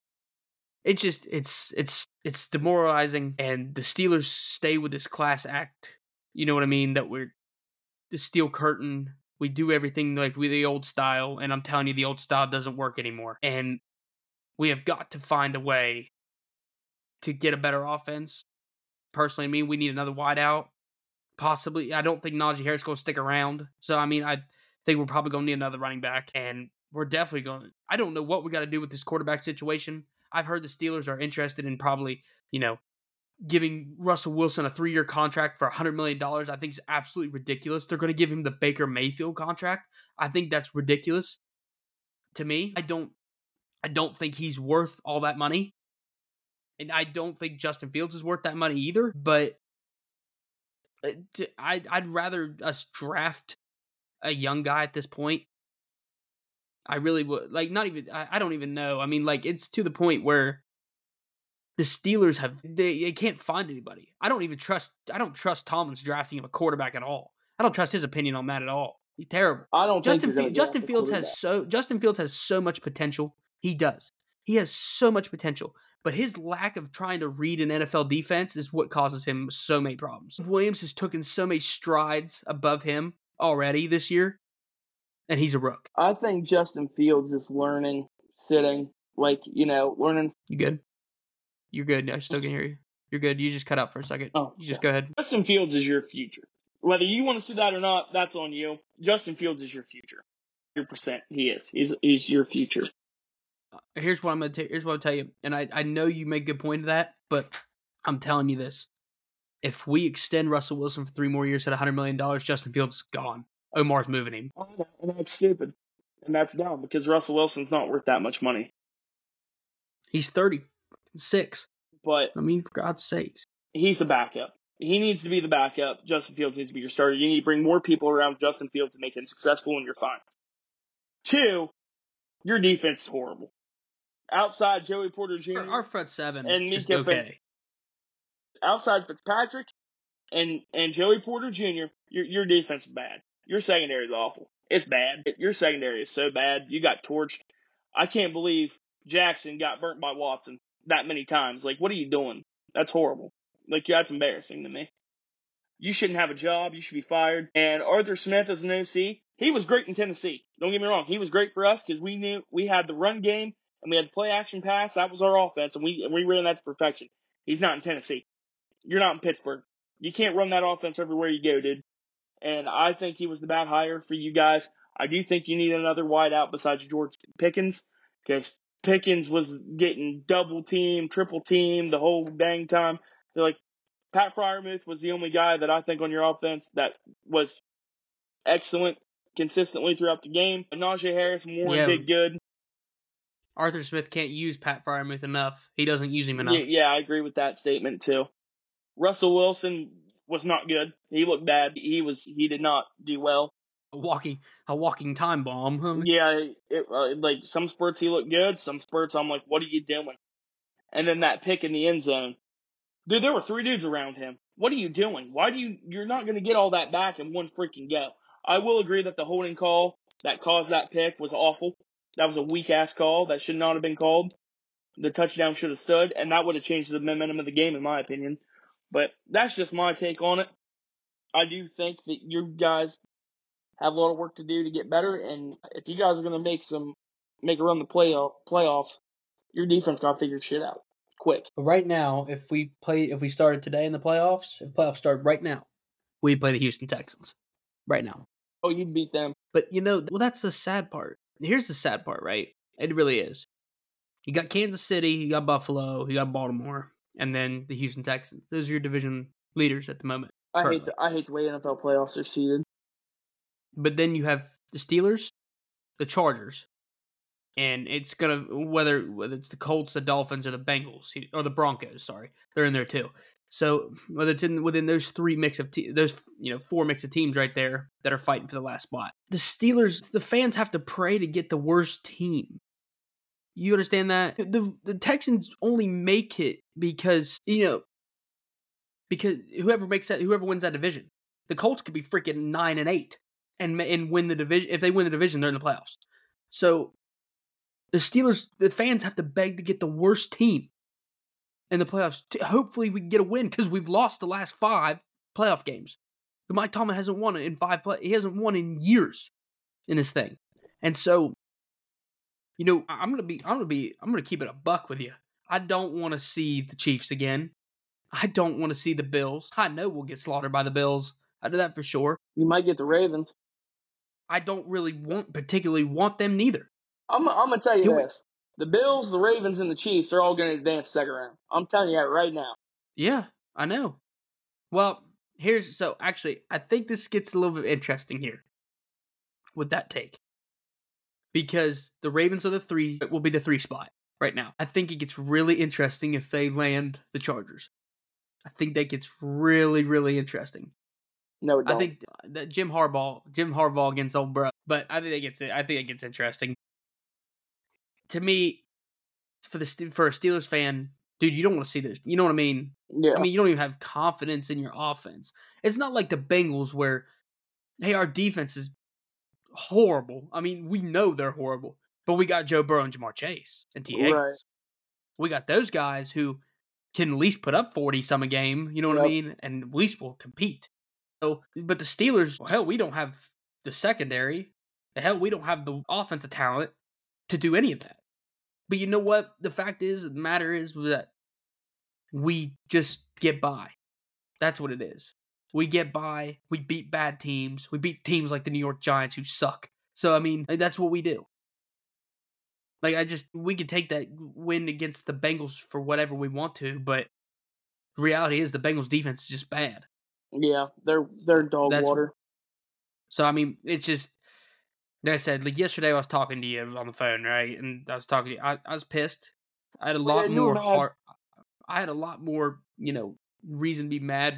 it's demoralizing, and the Steelers stay with this class act. You know what I mean? That we're the steel curtain. We do everything like with the old style, and I'm telling you, the old style doesn't work anymore. And we have got to find a way to get a better offense. Personally, I mean, we need another wideout. Possibly, I don't think Najee Harris is going to stick around. So, I mean, I think we're probably going to need another running back. And we're definitely going to... I don't know what we got to do with this quarterback situation. I've heard the Steelers are interested in probably, giving Russell Wilson a 3-year contract for $100 million. I think it's absolutely ridiculous. They're going to give him the Baker Mayfield contract. I think that's ridiculous. To me, I don't think he's worth all that money. And I don't think Justin Fields is worth that money either. But I'd rather us draft a young guy at this point. I really would. I don't even know. I mean, it's to the point where the Steelers they can't find anybody. I don't trust Tomlin's drafting of a quarterback at all. I don't trust his opinion on that at all. He's terrible. I don't Justin Fields has so much potential. He does. He has so much potential, but his lack of trying to read an NFL defense is what causes him so many problems. Williams has taken so many strides above him already this year, and he's a rook. I think Justin Fields is learning, sitting, learning. You good? You're good. I still can hear you. You're good. You just cut out for a second. Oh, you just go ahead. Justin Fields is your future. Whether you want to see that or not, that's on you. Justin Fields is your future. 100% he is. He's your future. Here's what I'm gonna here's what I'll tell you, and I know you make a good point of that, but I'm telling you this: if we extend Russell Wilson for 3 more years at $100 million, Justin Fields is gone. Omar's moving him. And that's stupid, and that's dumb because Russell Wilson's not worth that much money. He's 36, but I mean, for God's sakes, he's a backup. He needs to be the backup. Justin Fields needs to be your starter. You need to bring more people around Justin Fields to make him successful, and you're fine. 2, your defense is horrible. Outside Joey Porter Jr. Our front seven and is Mika okay. Outside Fitzpatrick and Joey Porter Jr., your defense is bad. Your secondary is awful. It's bad. Your secondary is so bad. You got torched. I can't believe Jackson got burnt by Watson that many times. Like, what are you doing? That's horrible. Like, that's embarrassing to me. You shouldn't have a job. You should be fired. And Arthur Smith as an OC, he was great in Tennessee. Don't get me wrong. He was great for us because we knew we had the run game and we had the play action pass. That was our offense, and we ran that to perfection. He's not in Tennessee. You're not in Pittsburgh. You can't run that offense everywhere you go, dude. And I think he was the bad hire for you guys. I do think you need another wideout besides George Pickens because Pickens was getting double team, triple team the whole dang time. They're like, Pat Freiermuth was the only guy that I think on your offense that was excellent consistently throughout the game. Najee Harris and Warren did good. Arthur Smith can't use Pat Freiermuth enough. He doesn't use him enough. Yeah, I agree with that statement too. Russell Wilson was not good. He looked bad. He did not do well. A walking time bomb. Yeah, like some spurts he looked good. Some spurts I'm like, what are you doing? And then that pick in the end zone. Dude, there were 3 dudes around him. What are you doing? You're not going to get all that back in one freaking go. I will agree that the holding call that caused that pick was awful. That was a weak-ass call. That should not have been called. The touchdown should have stood, and that would have changed the momentum of the game, in my opinion. But that's just my take on it. I do think that you guys have a lot of work to do to get better, and if you guys are going to make a run the playoffs, your defense got to figure shit out quick. But right now, if we started today in the playoffs, if playoffs started right now, we'd play the Houston Texans. Right now. Oh, you'd beat them. But, that's the sad part. Here's the sad part, right? It really is. You got Kansas City, you got Buffalo, you got Baltimore, and then the Houston Texans. Those are your division leaders at the moment. I hate the way NFL playoffs are seeded. But then you have the Steelers, the Chargers, and it's gonna whether it's the Colts, the Dolphins, or the Bengals, or the Broncos. Sorry, they're in there too. So whether it's within those 4 mix of teams right there that are fighting for the last spot. The Steelers, the fans have to pray to get the worst team. You understand that? The Texans only make it because whoever wins that division. The Colts could be freaking 9-8 and win the division. If they win the division, they're in the playoffs. So the Steelers, the fans have to beg to get the worst team in the playoffs. Hopefully we can get a win because we've lost the last 5 playoff games. But Mike Tomlin hasn't won in 5 he hasn't won in years in this thing. And so, I'm gonna keep it a buck with you. I don't want to see the Chiefs again. I don't want to see the Bills. I know we'll get slaughtered by the Bills. I know that for sure. You might get the Ravens. I don't really particularly want them neither. I'm gonna tell you this. The Bills, the Ravens, and the Chiefs are all going to advance second round. I'm telling you that right now. Yeah, I know. Well, I think this gets a little bit interesting here with that take. Because the Ravens will be the 3 spot right now. I think it gets really interesting if they land the Chargers. I think that gets really, really interesting. No, it don't. I think that Jim Harbaugh against old bro. But I think it gets interesting. To me, for a Steelers fan, dude, you don't want to see this. You know what I mean? Yeah. I mean, you don't even have confidence in your offense. It's not like the Bengals where, hey, our defense is horrible. I mean, we know they're horrible. But we got Joe Burrow and Jamar Chase and T. Higgins. Right. We got those guys who can at least put up 40 some a game, you know what I mean? And at least will compete. So, but the Steelers, well, hell, we don't have the secondary. The hell, we don't have the offensive talent to do any of that. But you know what? The fact is, the matter is that we just get by. That's what it is. We get by. We beat bad teams. We beat teams like the New York Giants who suck. So, I mean, that's what we do. Like, we could take that win against the Bengals for whatever we want to, but the reality is the Bengals defense is just bad. Yeah, they're dog water. So, I mean, it's just, like I said, like yesterday I was talking to you on the phone, right? And I was talking to you. I was pissed. I had a lot more heart. I had a lot more, reason to be mad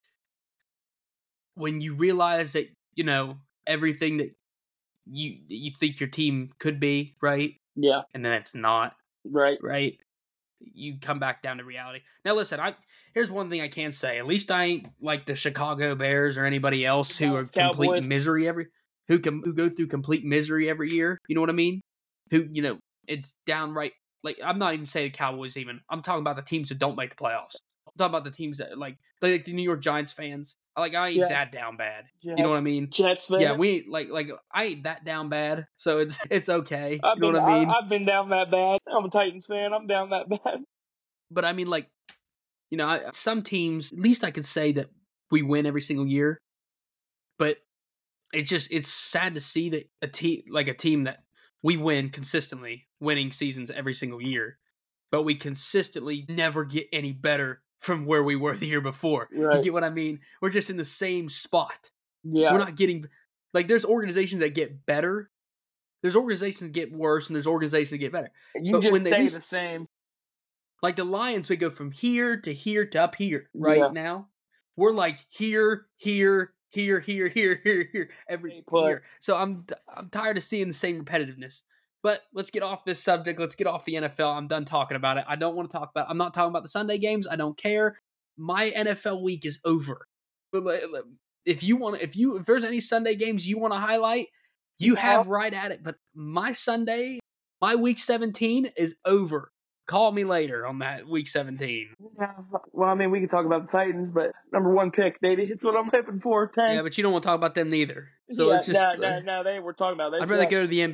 when you realize that, everything that you think your team could be, right? Yeah. And then it's not. Right. Right? You come back down to reality. Now, listen, here's one thing I can say. At least I ain't like the Chicago Bears or anybody else who are complete misery who go through complete misery every year. You know what I mean? Who, it's downright, like, I'm not even saying the Cowboys even. I'm talking about the teams that don't make the playoffs. I'm talking about the teams that, like the New York Giants fans. Like, I ain't that down bad. Jets, you know what I mean? Jets fan. Yeah, we like I ain't that down bad, so it's okay. You know what I mean? I've been down that bad. I'm a Titans fan. I'm down that bad. But I mean, like, some teams, at least I could say that we win every single year. But it's sad to see that a team that we win consistently, winning seasons every single year, but we consistently never get any better from where we were the year before. Right. You get what I mean? We're just in the same spot. Yeah. We're not getting, like, there's organizations that get better. There's organizations that get worse, and there's organizations that get better. You but just when stay the same. Like the Lions, we go from here to here to up here right now. We're like here every year. So I'm tired of seeing the same repetitiveness. But let's get off this subject. Let's get off the NFL. I'm done talking about it. I don't want to talk about. I'm not talking about the Sunday games. I don't care. My NFL week is over. If there's any Sunday games you want to highlight, you have right at it. But my week 17 is over. Call me later on that week 17. Yeah, well, I mean, we can talk about the Titans, but number one pick, baby. It's what I'm hoping for. Tank. Yeah, but you don't want to talk about them neither. So it's just no, they were talking about. I'd rather go to the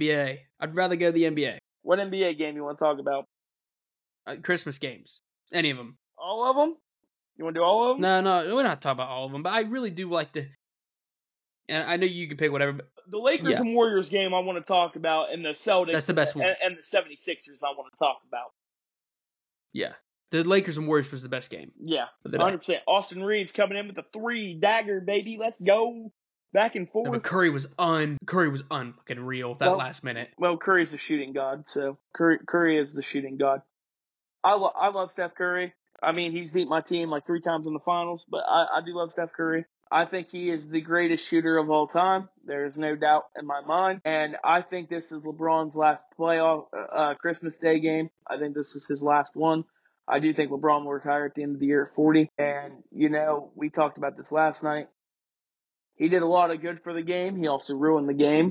NBA. What NBA game you want to talk about? Christmas games. Any of them. All of them? You want to do all of them? No, we're not talking about all of them, but I really do like to. And I know you can pick whatever. But the Lakers and Warriors game I want to talk about, and the Celtics. That's the best one. And the 76ers I want to talk about. Yeah. The Lakers and Warriors was the best game. Yeah, 100%. Austin Reeves coming in with a 3-dagger, baby. Let's go. Back and forth. No, but Curry was fucking real that last minute. Well, Curry's the shooting god, so Curry is the shooting god. I love Steph Curry. I mean, he's beat my team like 3 times in the finals, but I do love Steph Curry. I think he is the greatest shooter of all time. There is no doubt in my mind. And I think this is LeBron's last playoff Christmas Day game. I think this is his last one. I do think LeBron will retire at the end of the year at 40. And, we talked about this last night. He did a lot of good for the game. He also ruined the game.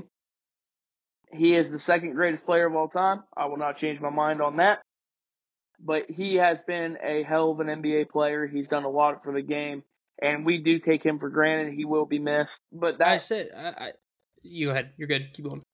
He is the second greatest player of all time. I will not change my mind on that. But he has been a hell of an NBA player. He's done a lot for the game. And we do take him for granted. He will be missed. But that's it. You go ahead. You're good. Keep going.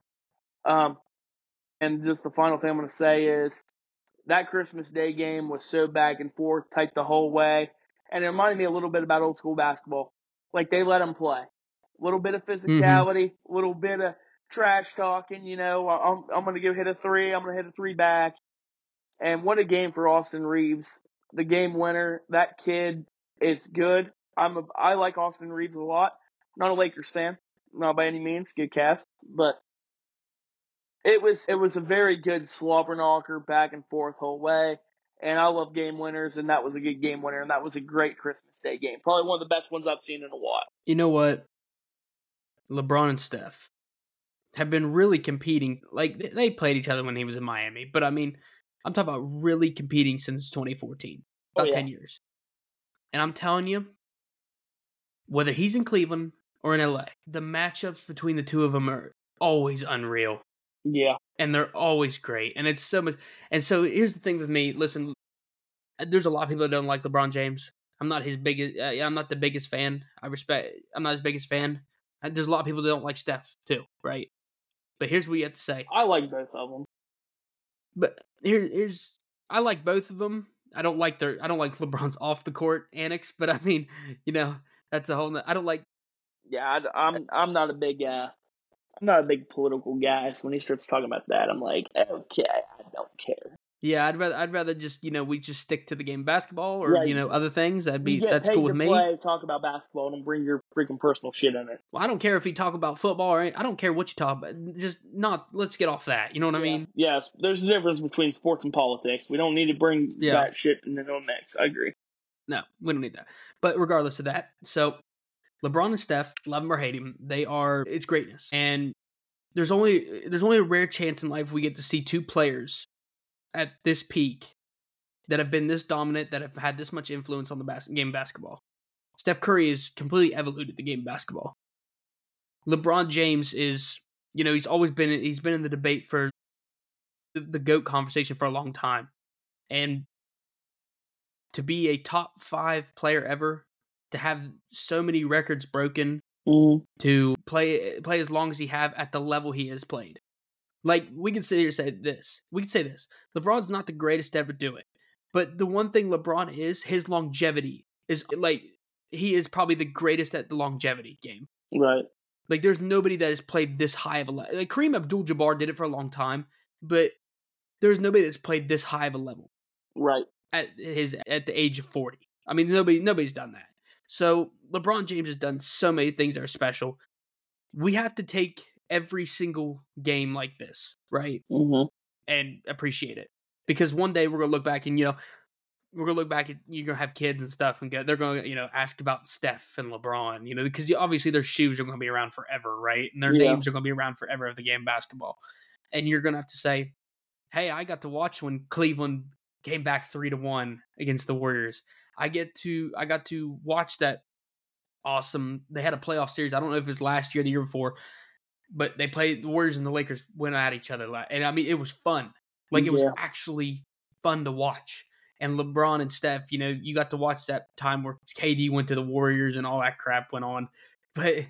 And just the final thing I'm going to say is that Christmas Day game was so back and forth, tight the whole way. And it reminded me a little bit about old school basketball. Like, they let them play. A little bit of physicality, a little bit of trash talking, I'm going to hit a 3. I'm going to hit a 3 back. And what a game for Austin Reeves. The game winner. That kid is good. I like Austin Reeves a lot. Not a Lakers fan, not by any means. Good cast, but it was a very good slobber knocker, back and forth whole way. And I love game winners, and that was a good game winner, and that was a great Christmas Day game. Probably one of the best ones I've seen in a while. You know what? LeBron and Steph have been really competing. Like, they played each other when he was in Miami, but I mean, I'm talking about really competing since 2014, about 10 years. And I'm telling you, whether he's in Cleveland or in LA, the matchups between the two of them are always unreal. Yeah. And they're always great. And it's so much. And so here's the thing with me. Listen, there's a lot of people that don't like LeBron James. I'm not his biggest. I'm not the biggest fan. I'm not his biggest fan. There's a lot of people that don't like Steph too, right? But here's what you have to say. I like both of them. But here's I like both of them. I don't like LeBron's off the court antics, but I mean, that's a whole. I don't like. Yeah, I'm not a big political guy. So when he starts talking about that, I'm like, okay, I don't care. Yeah, I'd rather just we just stick to the game of basketball or Right. Other things. That's cool with me. Play, talk about basketball, and bring your freaking personal shit in it. Well, I don't care if you talk about football or I don't care what you talk about. Just not. Let's get off that. You know what I mean? Yes, there's a difference between sports and politics. We don't need to bring that shit into the mix. I agree. No, we don't need that. But regardless of that, so LeBron and Steph, love him or hate him, it's greatness. And there's only a rare chance in life we get to see two players at this peak that have been this dominant, that have had this much influence on the game of basketball. Steph Curry has completely evoluted the game of basketball. LeBron James is, he's been in the debate for the GOAT conversation for a long time. And to be a top 5 player ever, to have so many records broken, to play as long as he have at the level he has played. Like, we can sit here and say this. We can say this. LeBron's not the greatest to ever do it. But the one thing LeBron is, his longevity is, he is probably the greatest at the longevity game. Right. Like, there's nobody that has played this high of a level. Like, Kareem Abdul-Jabbar did it for a long time, but there's nobody that's played this high of a level. Right. At the age of 40. I mean, nobody's done that. So, LeBron James has done so many things that are special. We have to take every single game like this, right? Mm-hmm. And appreciate it. Because one day we're going to look back and, you're going to have kids and stuff, and they're going to, ask about Steph and LeBron, because obviously their shoes are going to be around forever, right? And their names are going to be around forever of the game of basketball. And you're going to have to say, hey, I got to watch when Cleveland came back 3-1 against the Warriors. I got to watch that awesome. They had a playoff series. I don't know if it was last year or the year before, but they played the Warriors and the Lakers went at each other. And I mean, it was fun. Like, it was actually fun to watch. And LeBron and Steph, you got to watch that time where KD went to the Warriors and all that crap went on. But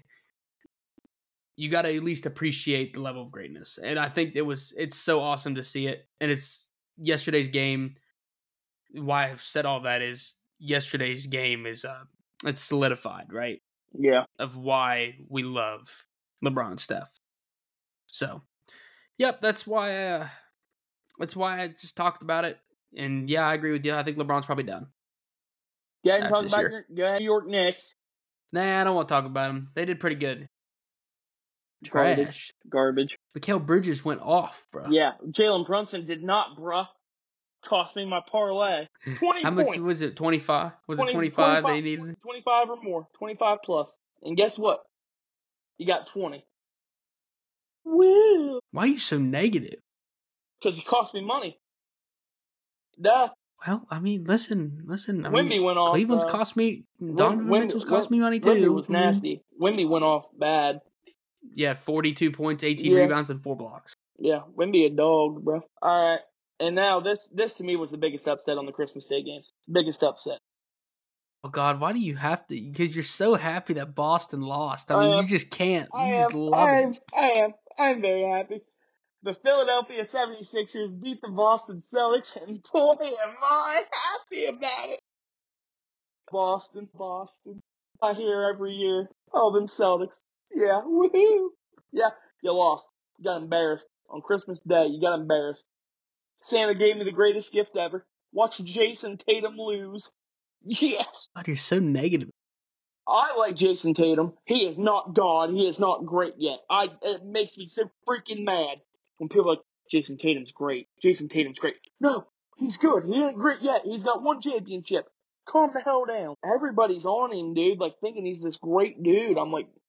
you got to at least appreciate the level of greatness. And I think it's so awesome to see it. And it's yesterday's game. Why I've said all that is yesterday's game is it's solidified, right? Yeah. Of why we love LeBron and Steph. So, yep, that's why I just talked about it. And yeah, I agree with you. I think LeBron's probably done. Yeah, and talk about your New York Knicks. Nah, I don't want to talk about them. They did pretty good. Garbage. Mikal Bridges went off, bro. Yeah, Jalen Brunson did not, bruh. Cost me my parlay. 20 points. How much was it? 25? Was it 25 they needed? 25 or more. 25 plus. And guess what? You got 20. Woo! Why are you so negative? Because it cost me money. Duh. Well, I mean, listen. Wemby went off. Cleveland's cost me. Donovan Mitchell's cost me money too. Wemby was nasty. Wemby went off bad. Yeah, 42 points, 18 rebounds, and 4 blocks. Yeah, Wemby a dog, bro. All right. And now this to me was the biggest upset on the Christmas Day games. Biggest upset. Oh, God, why do you have to? Because you're so happy that Boston lost. I mean, you just can't. You just love it. I am very happy. The Philadelphia 76ers beat the Boston Celtics, and boy, am I happy about it. Boston. I hear every year, oh, them Celtics. Yeah, woohoo. Yeah, you lost. You got embarrassed. On Christmas Day, you got embarrassed. Santa gave me the greatest gift ever. Watch Jason Tatum lose. Yes. God, you're so negative. I like Jason Tatum. He is not God. He is not great yet. It makes me so freaking mad when people are like, Jason Tatum's great. No, he's good. He ain't great yet. He's got 1 championship. Calm the hell down. Everybody's on him, dude, like thinking he's this great dude. I'm like,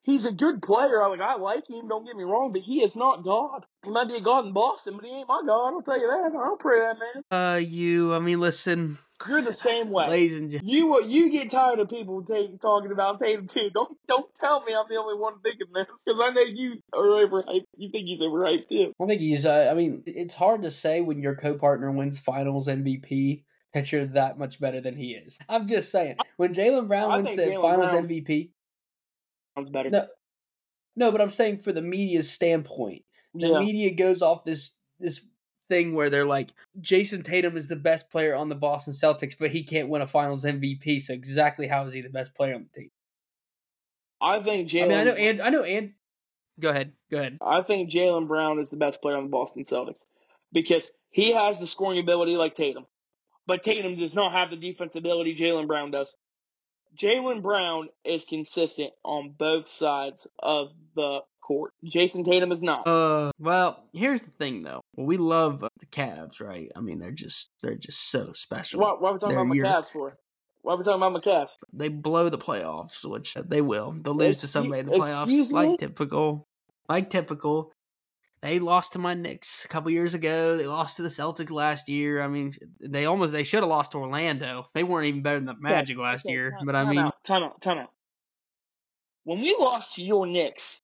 He's a good player. I like him, don't get me wrong, but he is not God. He might be a God in Boston, but he ain't my God. I'll tell you that. I don't pray that man. Listen. You're the same way. Ladies and gentlemen. You get tired of people talking about Tatum too. Don't tell me I'm the only one thinking this, because I know you are overhyped. You think he's overhyped too. I think he's. It's hard to say when your co-partner wins Finals MVP that you're that much better than he is. I'm just saying, when Jaylen Brown wins the Finals MVP, sounds better. No, but I'm saying for the media's standpoint, the media goes off this thing where they're like, Jason Tatum is the best player on the Boston Celtics, but he can't win a Finals MVP. So exactly how is he the best player on the team? I think Jaylen. I know. Go ahead. I think Jaylen Brown is the best player on the Boston Celtics because he has the scoring ability like Tatum, but Tatum does not have the defense ability Jaylen Brown does. Jaylen Brown is consistent on both sides of the court. Jason Tatum is not. Well, here's the thing, though. We love the Cavs, right? I mean, they're just so special. What are we talking about my Cavs for? Why are we talking about my Cavs? They blow the playoffs, which they will. They'll lose to somebody in the playoffs, like typical. They lost to my Knicks a couple years ago. They lost to the Celtics last year. I mean, they should have lost to Orlando. They weren't even better than the Magic last year. Time out. When we lost to your Knicks,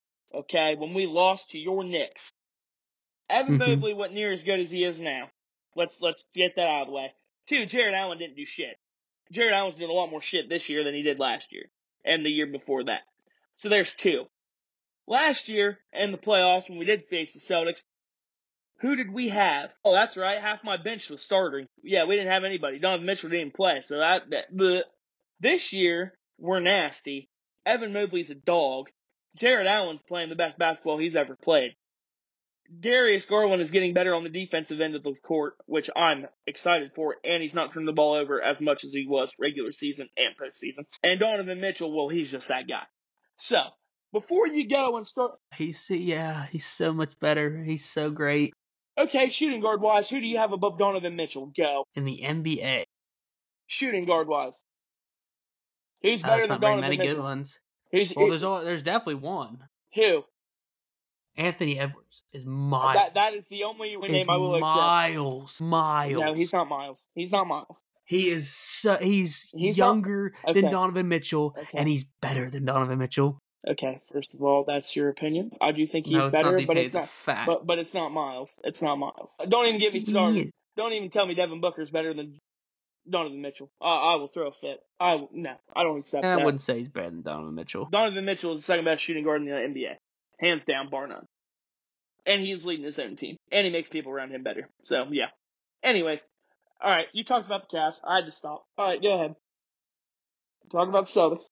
Evan Mobley wasn't near as good as he is now. Let's get that out of the way. 2, Jared Allen didn't do shit. Jared Allen's doing a lot more shit this year than he did last year and the year before that. So there's 2. Last year in the playoffs when we did face the Celtics, who did we have? Oh, that's right. Half my bench was starting. Yeah, we didn't have anybody. Donovan Mitchell didn't play. So this year, we're nasty. Evan Mobley's a dog. Jared Allen's playing the best basketball he's ever played. Darius Garland is getting better on the defensive end of the court, which I'm excited for, and he's not turning the ball over as much as he was regular season and postseason. And Donovan Mitchell, well, he's just that guy. So, before you go and start... He's so much better. He's so great. Okay, shooting guard-wise, who do you have above Donovan Mitchell? Go. In the NBA. Shooting guard-wise. Who's better than Donovan many Mitchell? Good ones. There's definitely one. Who? Anthony Edwards is miles. That is the only name I will accept. Miles. No, he's not Miles. He is he's younger than Donovan Mitchell, and he's better than Donovan Mitchell. Okay, first of all, that's your opinion. I do think he's better, but it's not fact. But it's not Miles. It's not Miles. Don't even get me started. Yeah. Don't even tell me Devin Booker's better than Donovan Mitchell. I will throw a fit. I don't accept that. I wouldn't say he's better than Donovan Mitchell. Donovan Mitchell is the second best shooting guard in the NBA. Hands down, bar none. And he's leading his own team. And he makes people around him better. So, yeah. Anyways. Alright, you talked about the Cavs. I had to stop. Alright, go ahead. Talk about the Celtics.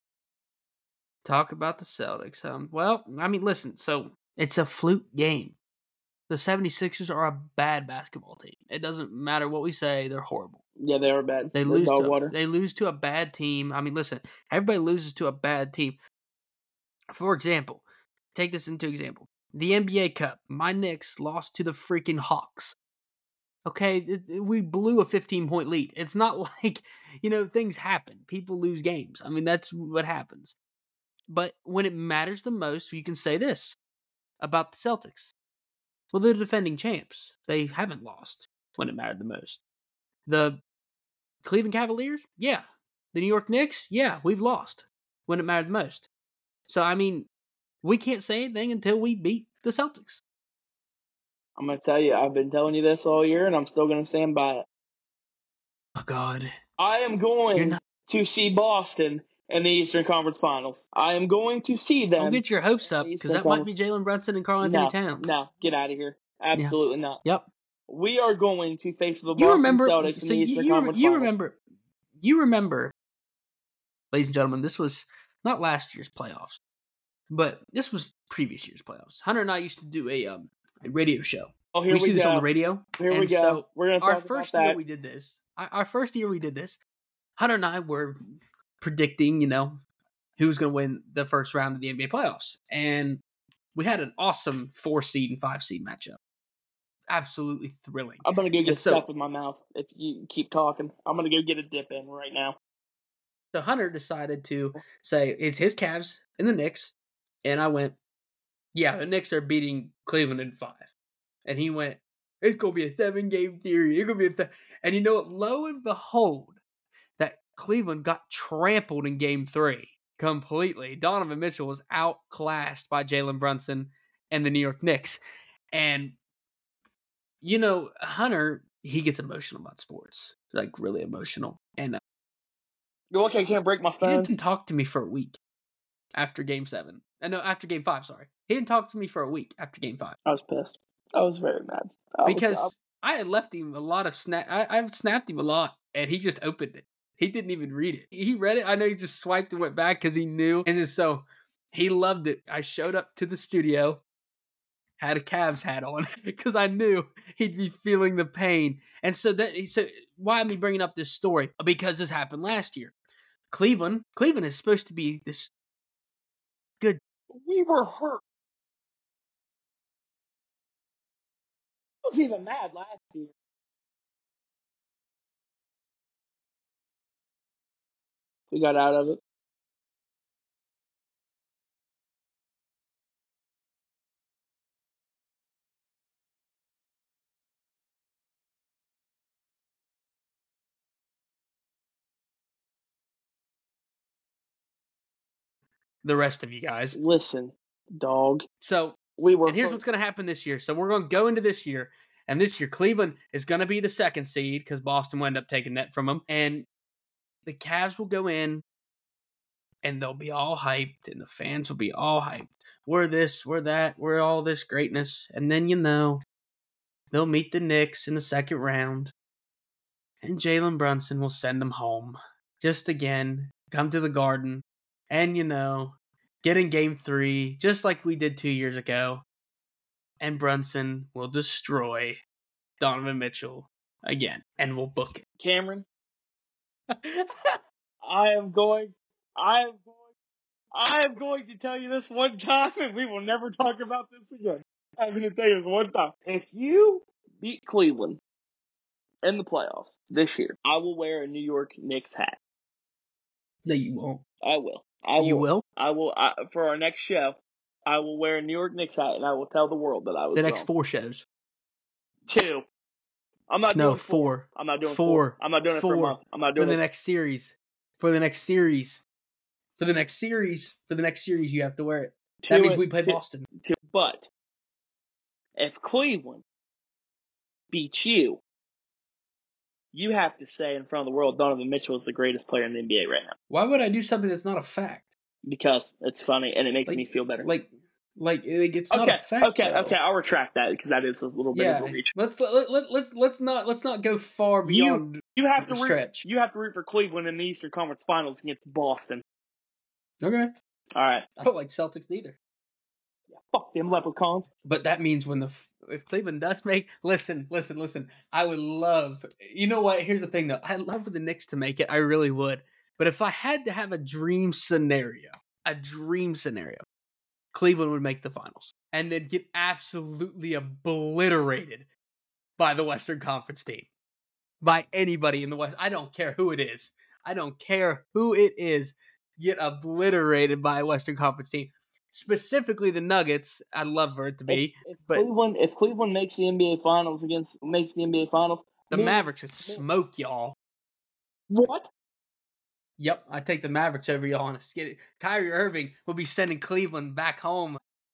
Well, I mean, listen. So, it's a fluke game. The 76ers are a bad basketball team. It doesn't matter what we say. They're horrible. Yeah, they are bad. They lose to a bad team. I mean, listen. Everybody loses to a bad team. For example, take this into example. The NBA Cup. My Knicks lost to the freaking Hawks. Okay, we blew a 15-point lead. It's not like, things happen. People lose games. I mean, that's what happens. But when it matters the most, you can say this about the Celtics. Well, they're defending champs. They haven't lost when it mattered the most. The Cleveland Cavaliers? Yeah. The New York Knicks? Yeah, we've lost when it mattered the most. So, I mean, we can't say anything until we beat the Celtics. I'm going to tell you, I've been telling you this all year, and I'm still going to stand by it. Oh, God. I am going to see Boston in the Eastern Conference Finals. I am going to see them. Don't get your hopes up, because that might be Jalen Brunson and Karl-Anthony Towns. No, get out of here. Absolutely not. Yep. We are going to face the Boston Celtics in the Eastern Conference Finals. You remember, ladies and gentlemen, this was not last year's playoffs, but this was previous year's playoffs. Hunter and I used to do a radio show. Oh, here we go. We used to do this on the radio. Here we go. So we're going to talk our first year we did this. Our first year we did this. Hunter and I were predicting, who was going to win the first round of the NBA playoffs. And we had an awesome 4-seed and 5-seed matchup. Absolutely thrilling. I'm going to go get stuff in my mouth if you keep talking. I'm going to go get a dip in right now. So Hunter decided to say it's his Cavs and the Knicks And I went, yeah, the Knicks are beating Cleveland in 5. And he went, it's going to be a 7-game series. It's going to be And you know what? Lo and behold, that Cleveland got trampled in game 3 completely. Donovan Mitchell was outclassed by Jalen Brunson and the New York Knicks. And, Hunter, he gets emotional about sports, like really emotional. And You're lucky I can't break my he phone. didn't talk to me for a week after game 7. No, after game 5, sorry. He didn't talk to me for a week after game 5. I was pissed. I was very mad. Because I had left him a lot of I've snapped him a lot, and he just opened it. He didn't even read it. He read it. I know he just swiped and went back because he knew. And then so he loved it. I showed up to the studio, had a Cavs hat on because I knew he'd be feeling the pain. And so why am I bringing up this story? Because this happened last year. Cleveland is supposed to be this good. We were hurt. I was even mad last year. We got out of it. The rest of you guys. Listen, dog. So we were. And here's what's going to happen this year. So we're going to go into this year, and this year Cleveland is going to be the 2nd seed because Boston will end up taking that from them, and the Cavs will go in, and they'll be all hyped, and the fans will be all hyped. We're this, we're that, we're all this greatness, and then they'll meet the Knicks in the 2nd round, and Jalen Brunson will send them home just again, come to the Garden, and get in game 3 just like we did 2 years ago. And Brunson will destroy Donovan Mitchell again, and we'll book it. Cameron, I am going to tell you this one time, and we will never talk about this again. I'm going to tell you this one time. If you beat Cleveland in the playoffs this year, I will wear a New York Knicks hat. No, you won't. I will. You will? I will. For our next show, I will wear a New York Knicks hat, and I will tell the world that I was the next wrong. 4 shows. 2. I'm not doing 4. I'm not doing 4. I'm not doing it for a month. I'm not doing for the next series. For the next series, you have to wear it. That means we play Boston. But if Cleveland beats you, you have to say in front of the world, Donovan Mitchell is the greatest player in the NBA right now. Why would I do something that's not a fact? Because it's funny and it makes me feel better. It's not a fact. Okay, I'll retract that because that is a little bit of a reach. Let's not go far beyond you have to stretch. You have to root for Cleveland in the Eastern Conference Finals against Boston. Okay. All right. I don't like Celtics neither. Yeah, fuck them Leprechauns. But that means if Cleveland does make listen, I would love. You know what? Here's the thing though. I love for the Knicks to make it. I really would. But if I had to have a dream scenario, Cleveland would make the finals and then get absolutely obliterated by the Western Conference team. By anybody in the West. I don't care who it is. Get obliterated by a Western Conference team. Specifically the Nuggets. I'd love for it to be. If Cleveland makes the NBA Finals, the Mavericks would smoke y'all. What? Yep, I take the Mavericks over y'all on a skid. Kyrie Irving will be sending Cleveland back home.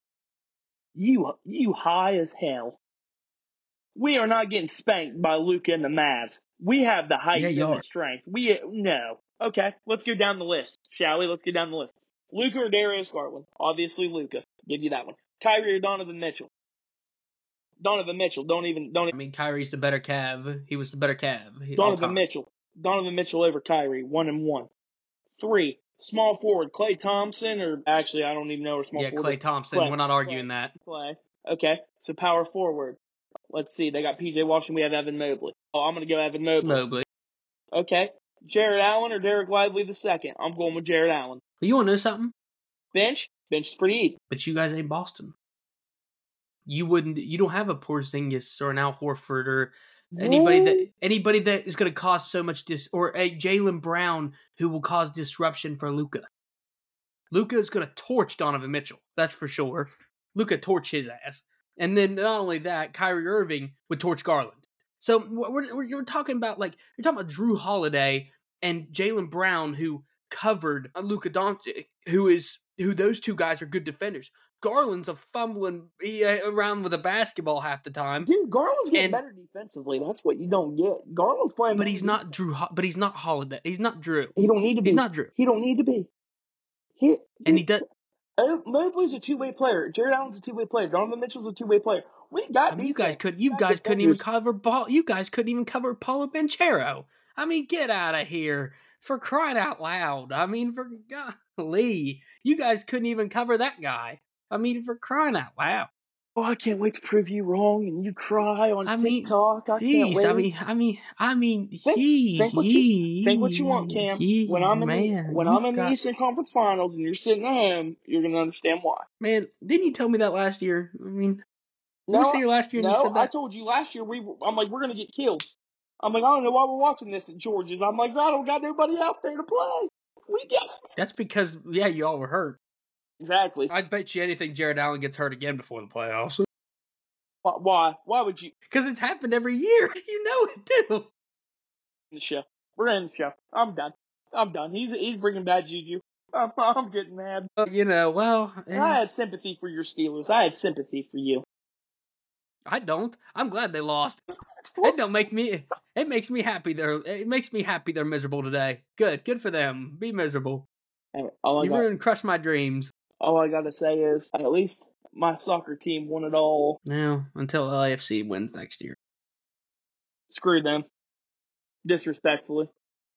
You high as hell. We are not getting spanked by Luka and the Mavs. We have the height and the strength. No. Okay, let's go down the list, shall we? Let's go down the list. Luka or Darius Garland? Obviously Luka. Give you that one. Kyrie or Donovan Mitchell? Donovan Mitchell. Don't even. I mean, Kyrie's the better Cav. He was the better Cav. Donovan Mitchell. Donovan Mitchell over Kyrie. 1-1. 3. Small forward. Klay Thompson or actually I don't even know where small forward. Yeah, Klay Thompson. We're not arguing that. Klay. Okay. So power forward. Let's see. They got PJ Washington. We have Evan Mobley. Oh, I'm going to go Evan Mobley. Okay. Jared Allen or Derek Lively II? I'm going with Jared Allen. You want to know something? Bench is pretty even. But you guys ain't Boston. You don't have a Porzingis or an Al Horford or anybody that is going to cause so much or a Jaylen Brown who will cause disruption for Luka. Luka is going to torch Donovan Mitchell. That's for sure. Luka torch his ass. And then not only that, Kyrie Irving would torch Garland. So we're talking about you're talking about Drew Holiday and Jaylen Brown, who covered Luka Doncic, who those two guys are good defenders. Garland's a fumbling around with a basketball half the time. Dude, Garland's getting better defensively. That's what you don't get. Garland's playing, but he's not Drew. But he's not Holiday. He's not Drew. He don't need to be. He's not Drew. He don't need to be. He does. Mobley's a two-way player. Jared Allen's a two-way player. Donovan Mitchell's a two-way player. We got. You guys couldn't even cover ball. You guys couldn't even cover Paulo Banchero. I mean, get out of here. For crying out loud. I mean, for golly. You guys couldn't even cover that guy. I mean, for crying out loud. Oh, I can't wait to prove you wrong and you cry on TikTok. I can't wait. Think what you want, Cam. When I'm in the Eastern Conference Finals and you're sitting at home, you're gonna understand why. Man, didn't you tell me that last year? I mean, you were here last year and you said that. I told you last year I'm like, we're gonna get killed. I'm like, I don't know why we're watching this at George's. I'm like, I don't got nobody out there to play. We guessed. That's because, you all were hurt. Exactly. I'd bet you anything Jared Allen gets hurt again before the playoffs. Why? Why would you? Because it's happened every year. You know it too. The show. We're in the show. I'm done. He's bringing bad juju. I'm getting mad. I had sympathy for your Steelers. I had sympathy for you. I don't. I'm glad they lost. It makes me happy. It makes me happy they're miserable today. Good for them. Be miserable. You ruined, crush my dreams. All I gotta say is, at least my soccer team won it all. No, until LAFC wins next year. Screw them. Disrespectfully.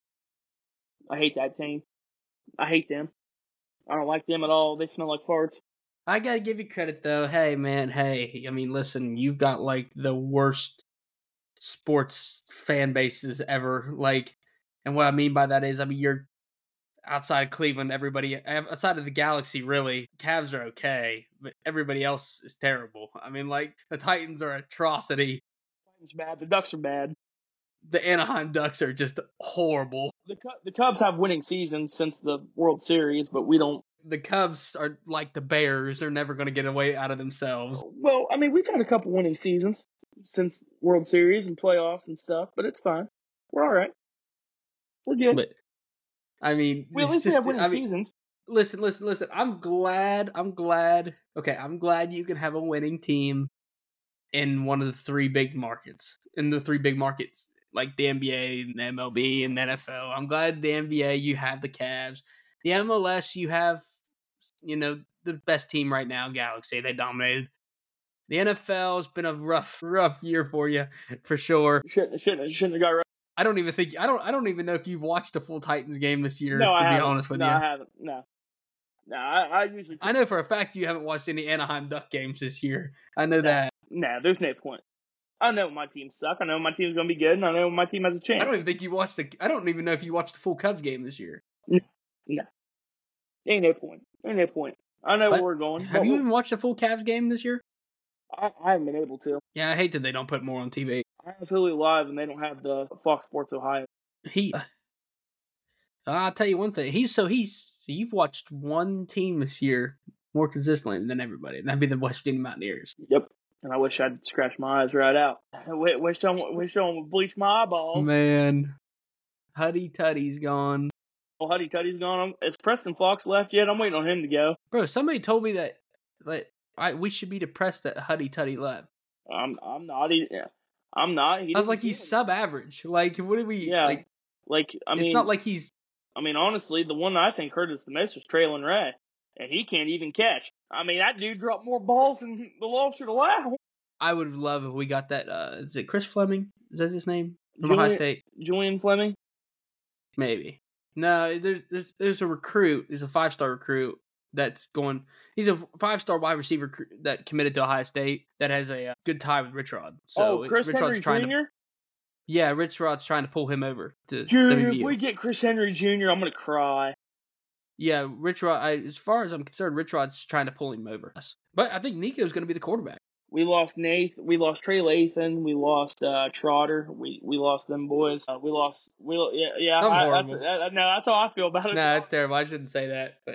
I hate that team. I hate them. I don't like them at all. They smell like farts. I gotta give you credit though. Hey man, I mean listen, you've got the worst sports fan bases ever. And what I mean by that is, you're outside of Cleveland, everybody outside of the Galaxy, really, Cavs are okay, but everybody else is terrible. I mean, the Titans are atrocity. Titans bad. The Ducks are bad. The Anaheim Ducks are just horrible. The Cubs have winning seasons since the World Series, but we don't. The Cubs are like the Bears. They're never going to get away out of themselves. Well, I mean, we've had a couple winning seasons since World Series and playoffs and stuff, but it's fine. We're all right. We're good. But I mean, we at least have winning seasons. Listen. I'm glad. Okay, I'm glad you can have a winning team in one of the three big markets. In the three big markets, like the NBA, and the MLB, and the NFL. I'm glad the NBA you have the Cavs. The MLS you have, the best team right now, Galaxy. They dominated. The NFL has been a rough year for you, for sure. Shouldn't have got right. I don't even know if you've watched a full Titans game this year. No, to be honest with you, I haven't. No, I usually. I know for a fact you haven't watched any Anaheim Duck games this year. I know that. No, there's no point. I know my team suck. I know my team's gonna be good, and I know my team has a chance. I don't even know if you watched the full Cubs game this year. No. Ain't no point. I know where we're going. Have you even watched a full Cavs game this year? I haven't been able to. Yeah, I hate that they don't put more on TV. I have Hulu Live, and they don't have the Fox Sports Ohio. I'll tell you one thing. You've watched one team this year more consistently than everybody, and that'd be the West Virginia Mountaineers. Yep. And I wish I'd scratch my eyes right out. I wish someone would bleach my eyeballs. Man. Huddy Tuddy's gone. Well, Huddy Tuddy's gone. Is Preston Fox left yet? I'm waiting on him to go. Bro, somebody told me that we should be depressed that Huddy Tuddy left. I'm not. I'm not. I was like, he's sub-average. What do we... Yeah. I mean... It's not like he's... I mean, honestly, the one I think hurt us the most was Traylon Ray. And he can't even catch. I mean, that dude dropped more balls than the law should allow. I would love if we got that... is it Chris Fleming? Is that his name? From Ohio State? Julian Fleming? Maybe. No, there's a recruit. There's a 5-star recruit that's going... He's a 5-star wide receiver that committed to Ohio State that has a good tie with Rich Rod. So Chris Rich Henry Jr.? Yeah, Rich Rod's trying to pull him over to Dude, WVU. if we get Chris Henry Jr., I'm going to cry. Yeah, Rich Rod, as far as I'm concerned, Rich Rod's trying to pull him over. But I think Nico's going to be the quarterback. We lost Nath. We lost Trey Lathan. We lost Trotter. We lost them boys. We lost. Yeah. I'm horrible. That's how I feel about it. No, it's terrible. I shouldn't say that. But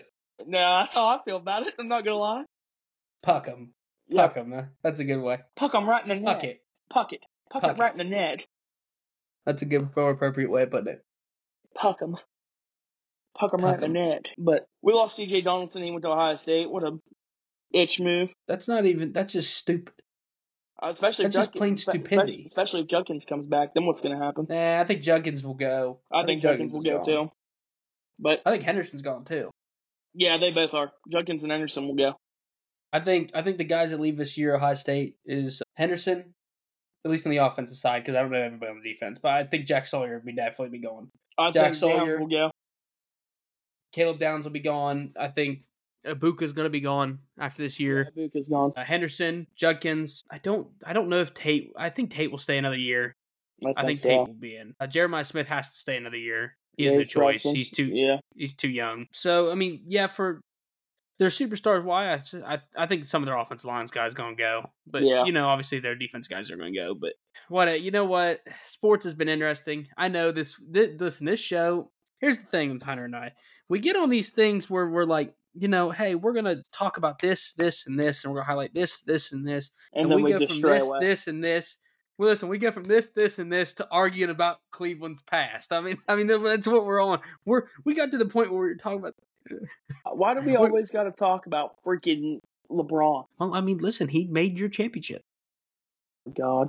No, that's how I feel about it. I'm not gonna lie. Puck 'em. Yeah, Puck 'em. Huh? That's a good way. puck 'em right in the net. Puck it. Puck it. Puck it Puck right it. in the net. That's a good, more appropriate way of putting it. Puck 'em. Puck 'em right Puck in 'em. the net. But we lost C.J. Donaldson. He went to Ohio State. What a itch move. That's not even. That's just stupid. Especially That's if just plain stupidity. Especially if Judkins comes back, then what's going to happen? Nah, I think Judkins will go. I think Judkins will is go gone. too. But I think Henderson's gone too. yeah, they both are. Judkins and Henderson will go. I think the guys that leave this year, Ohio State, is Henderson, at least on the offensive side, because I don't know everybody on the defense. But I think Jack Sawyer will definitely be going. I Jack think Downs Sawyer will go. Caleb Downs will be gone. I think Ibuka's going to be gone after this year. Yeah, Ibuka's gone. Henderson, Judkins. I don't know if Tate. I think Tate will stay another year. I think so. Tate will be in. Jeremiah Smith has to stay another year. He has Yeah, no he's choice. freshman. He's too young. So I mean, yeah, for their superstars, why I think some of their offensive lines guys going to go, but Yeah. you know, obviously their defense guys are going to go. But you know what? Sports has been interesting. I know this. Listen, this show. Here's the thing with Hunter and I. We get on these things where we're like, you know, hey, we're going to talk about this, this, and this, and we're going to highlight this, this, and this. And then we go just from stray this, away. this, and this. Well, listen, we go from this, and this to arguing about Cleveland's past. I mean, that's what we're on. We got to the point where we're talking about. Why do we always got to talk about freaking LeBron? Well, I mean, listen, he made your championship. God.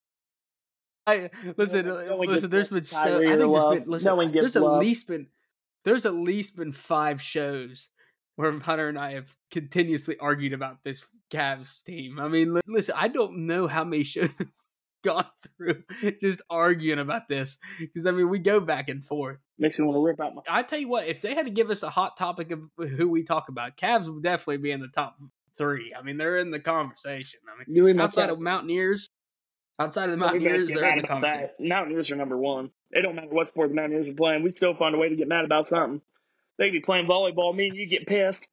Listen. There's been Kyrie I think love. there's been. Listen, No one gets there's at least been 5 shows where Hunter and I have continuously argued about this Cavs team. I mean, listen, I don't know how many shows we've gone through just arguing about this because I mean we go back and forth. Makes me want to rip out my. I tell you what, if they had to give us a hot topic of who we talk about, Cavs would definitely be in the top 3. I mean, they're in the conversation. I mean, outside of the Mountaineers, they're in the conversation. Mountaineers are number 1. It don't matter what sport the Mountaineers are playing. We still find a way to get mad about something. They could be playing volleyball. Me and you get pissed.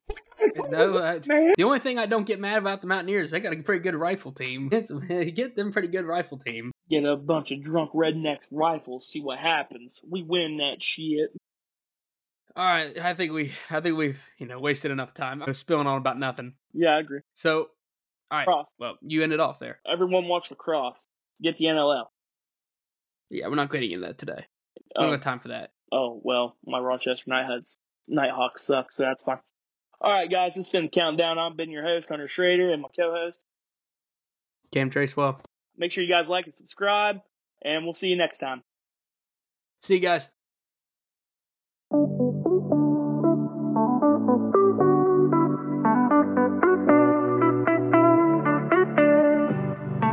The only thing I don't get mad about the Mountaineers, they got a pretty good rifle team. Get them pretty good rifle team. Get a bunch of drunk rednecks rifles. See what happens. We win that shit. All right, I think we've wasted enough time. I'm spilling on about nothing. Yeah, I agree. So, all right. Cross. Well, you ended off there. Everyone watch lacrosse. Get the NLL. Yeah, we're not getting into that today. We don't have time for that. Oh, well, my Rochester Nighthawks suck, so that's fine. All right, guys, it's been the Countdown. I've been your host, Hunter Schrader, and my co-host, Cam Tracewell. Make sure you guys like and subscribe, and we'll see you next time. See you guys.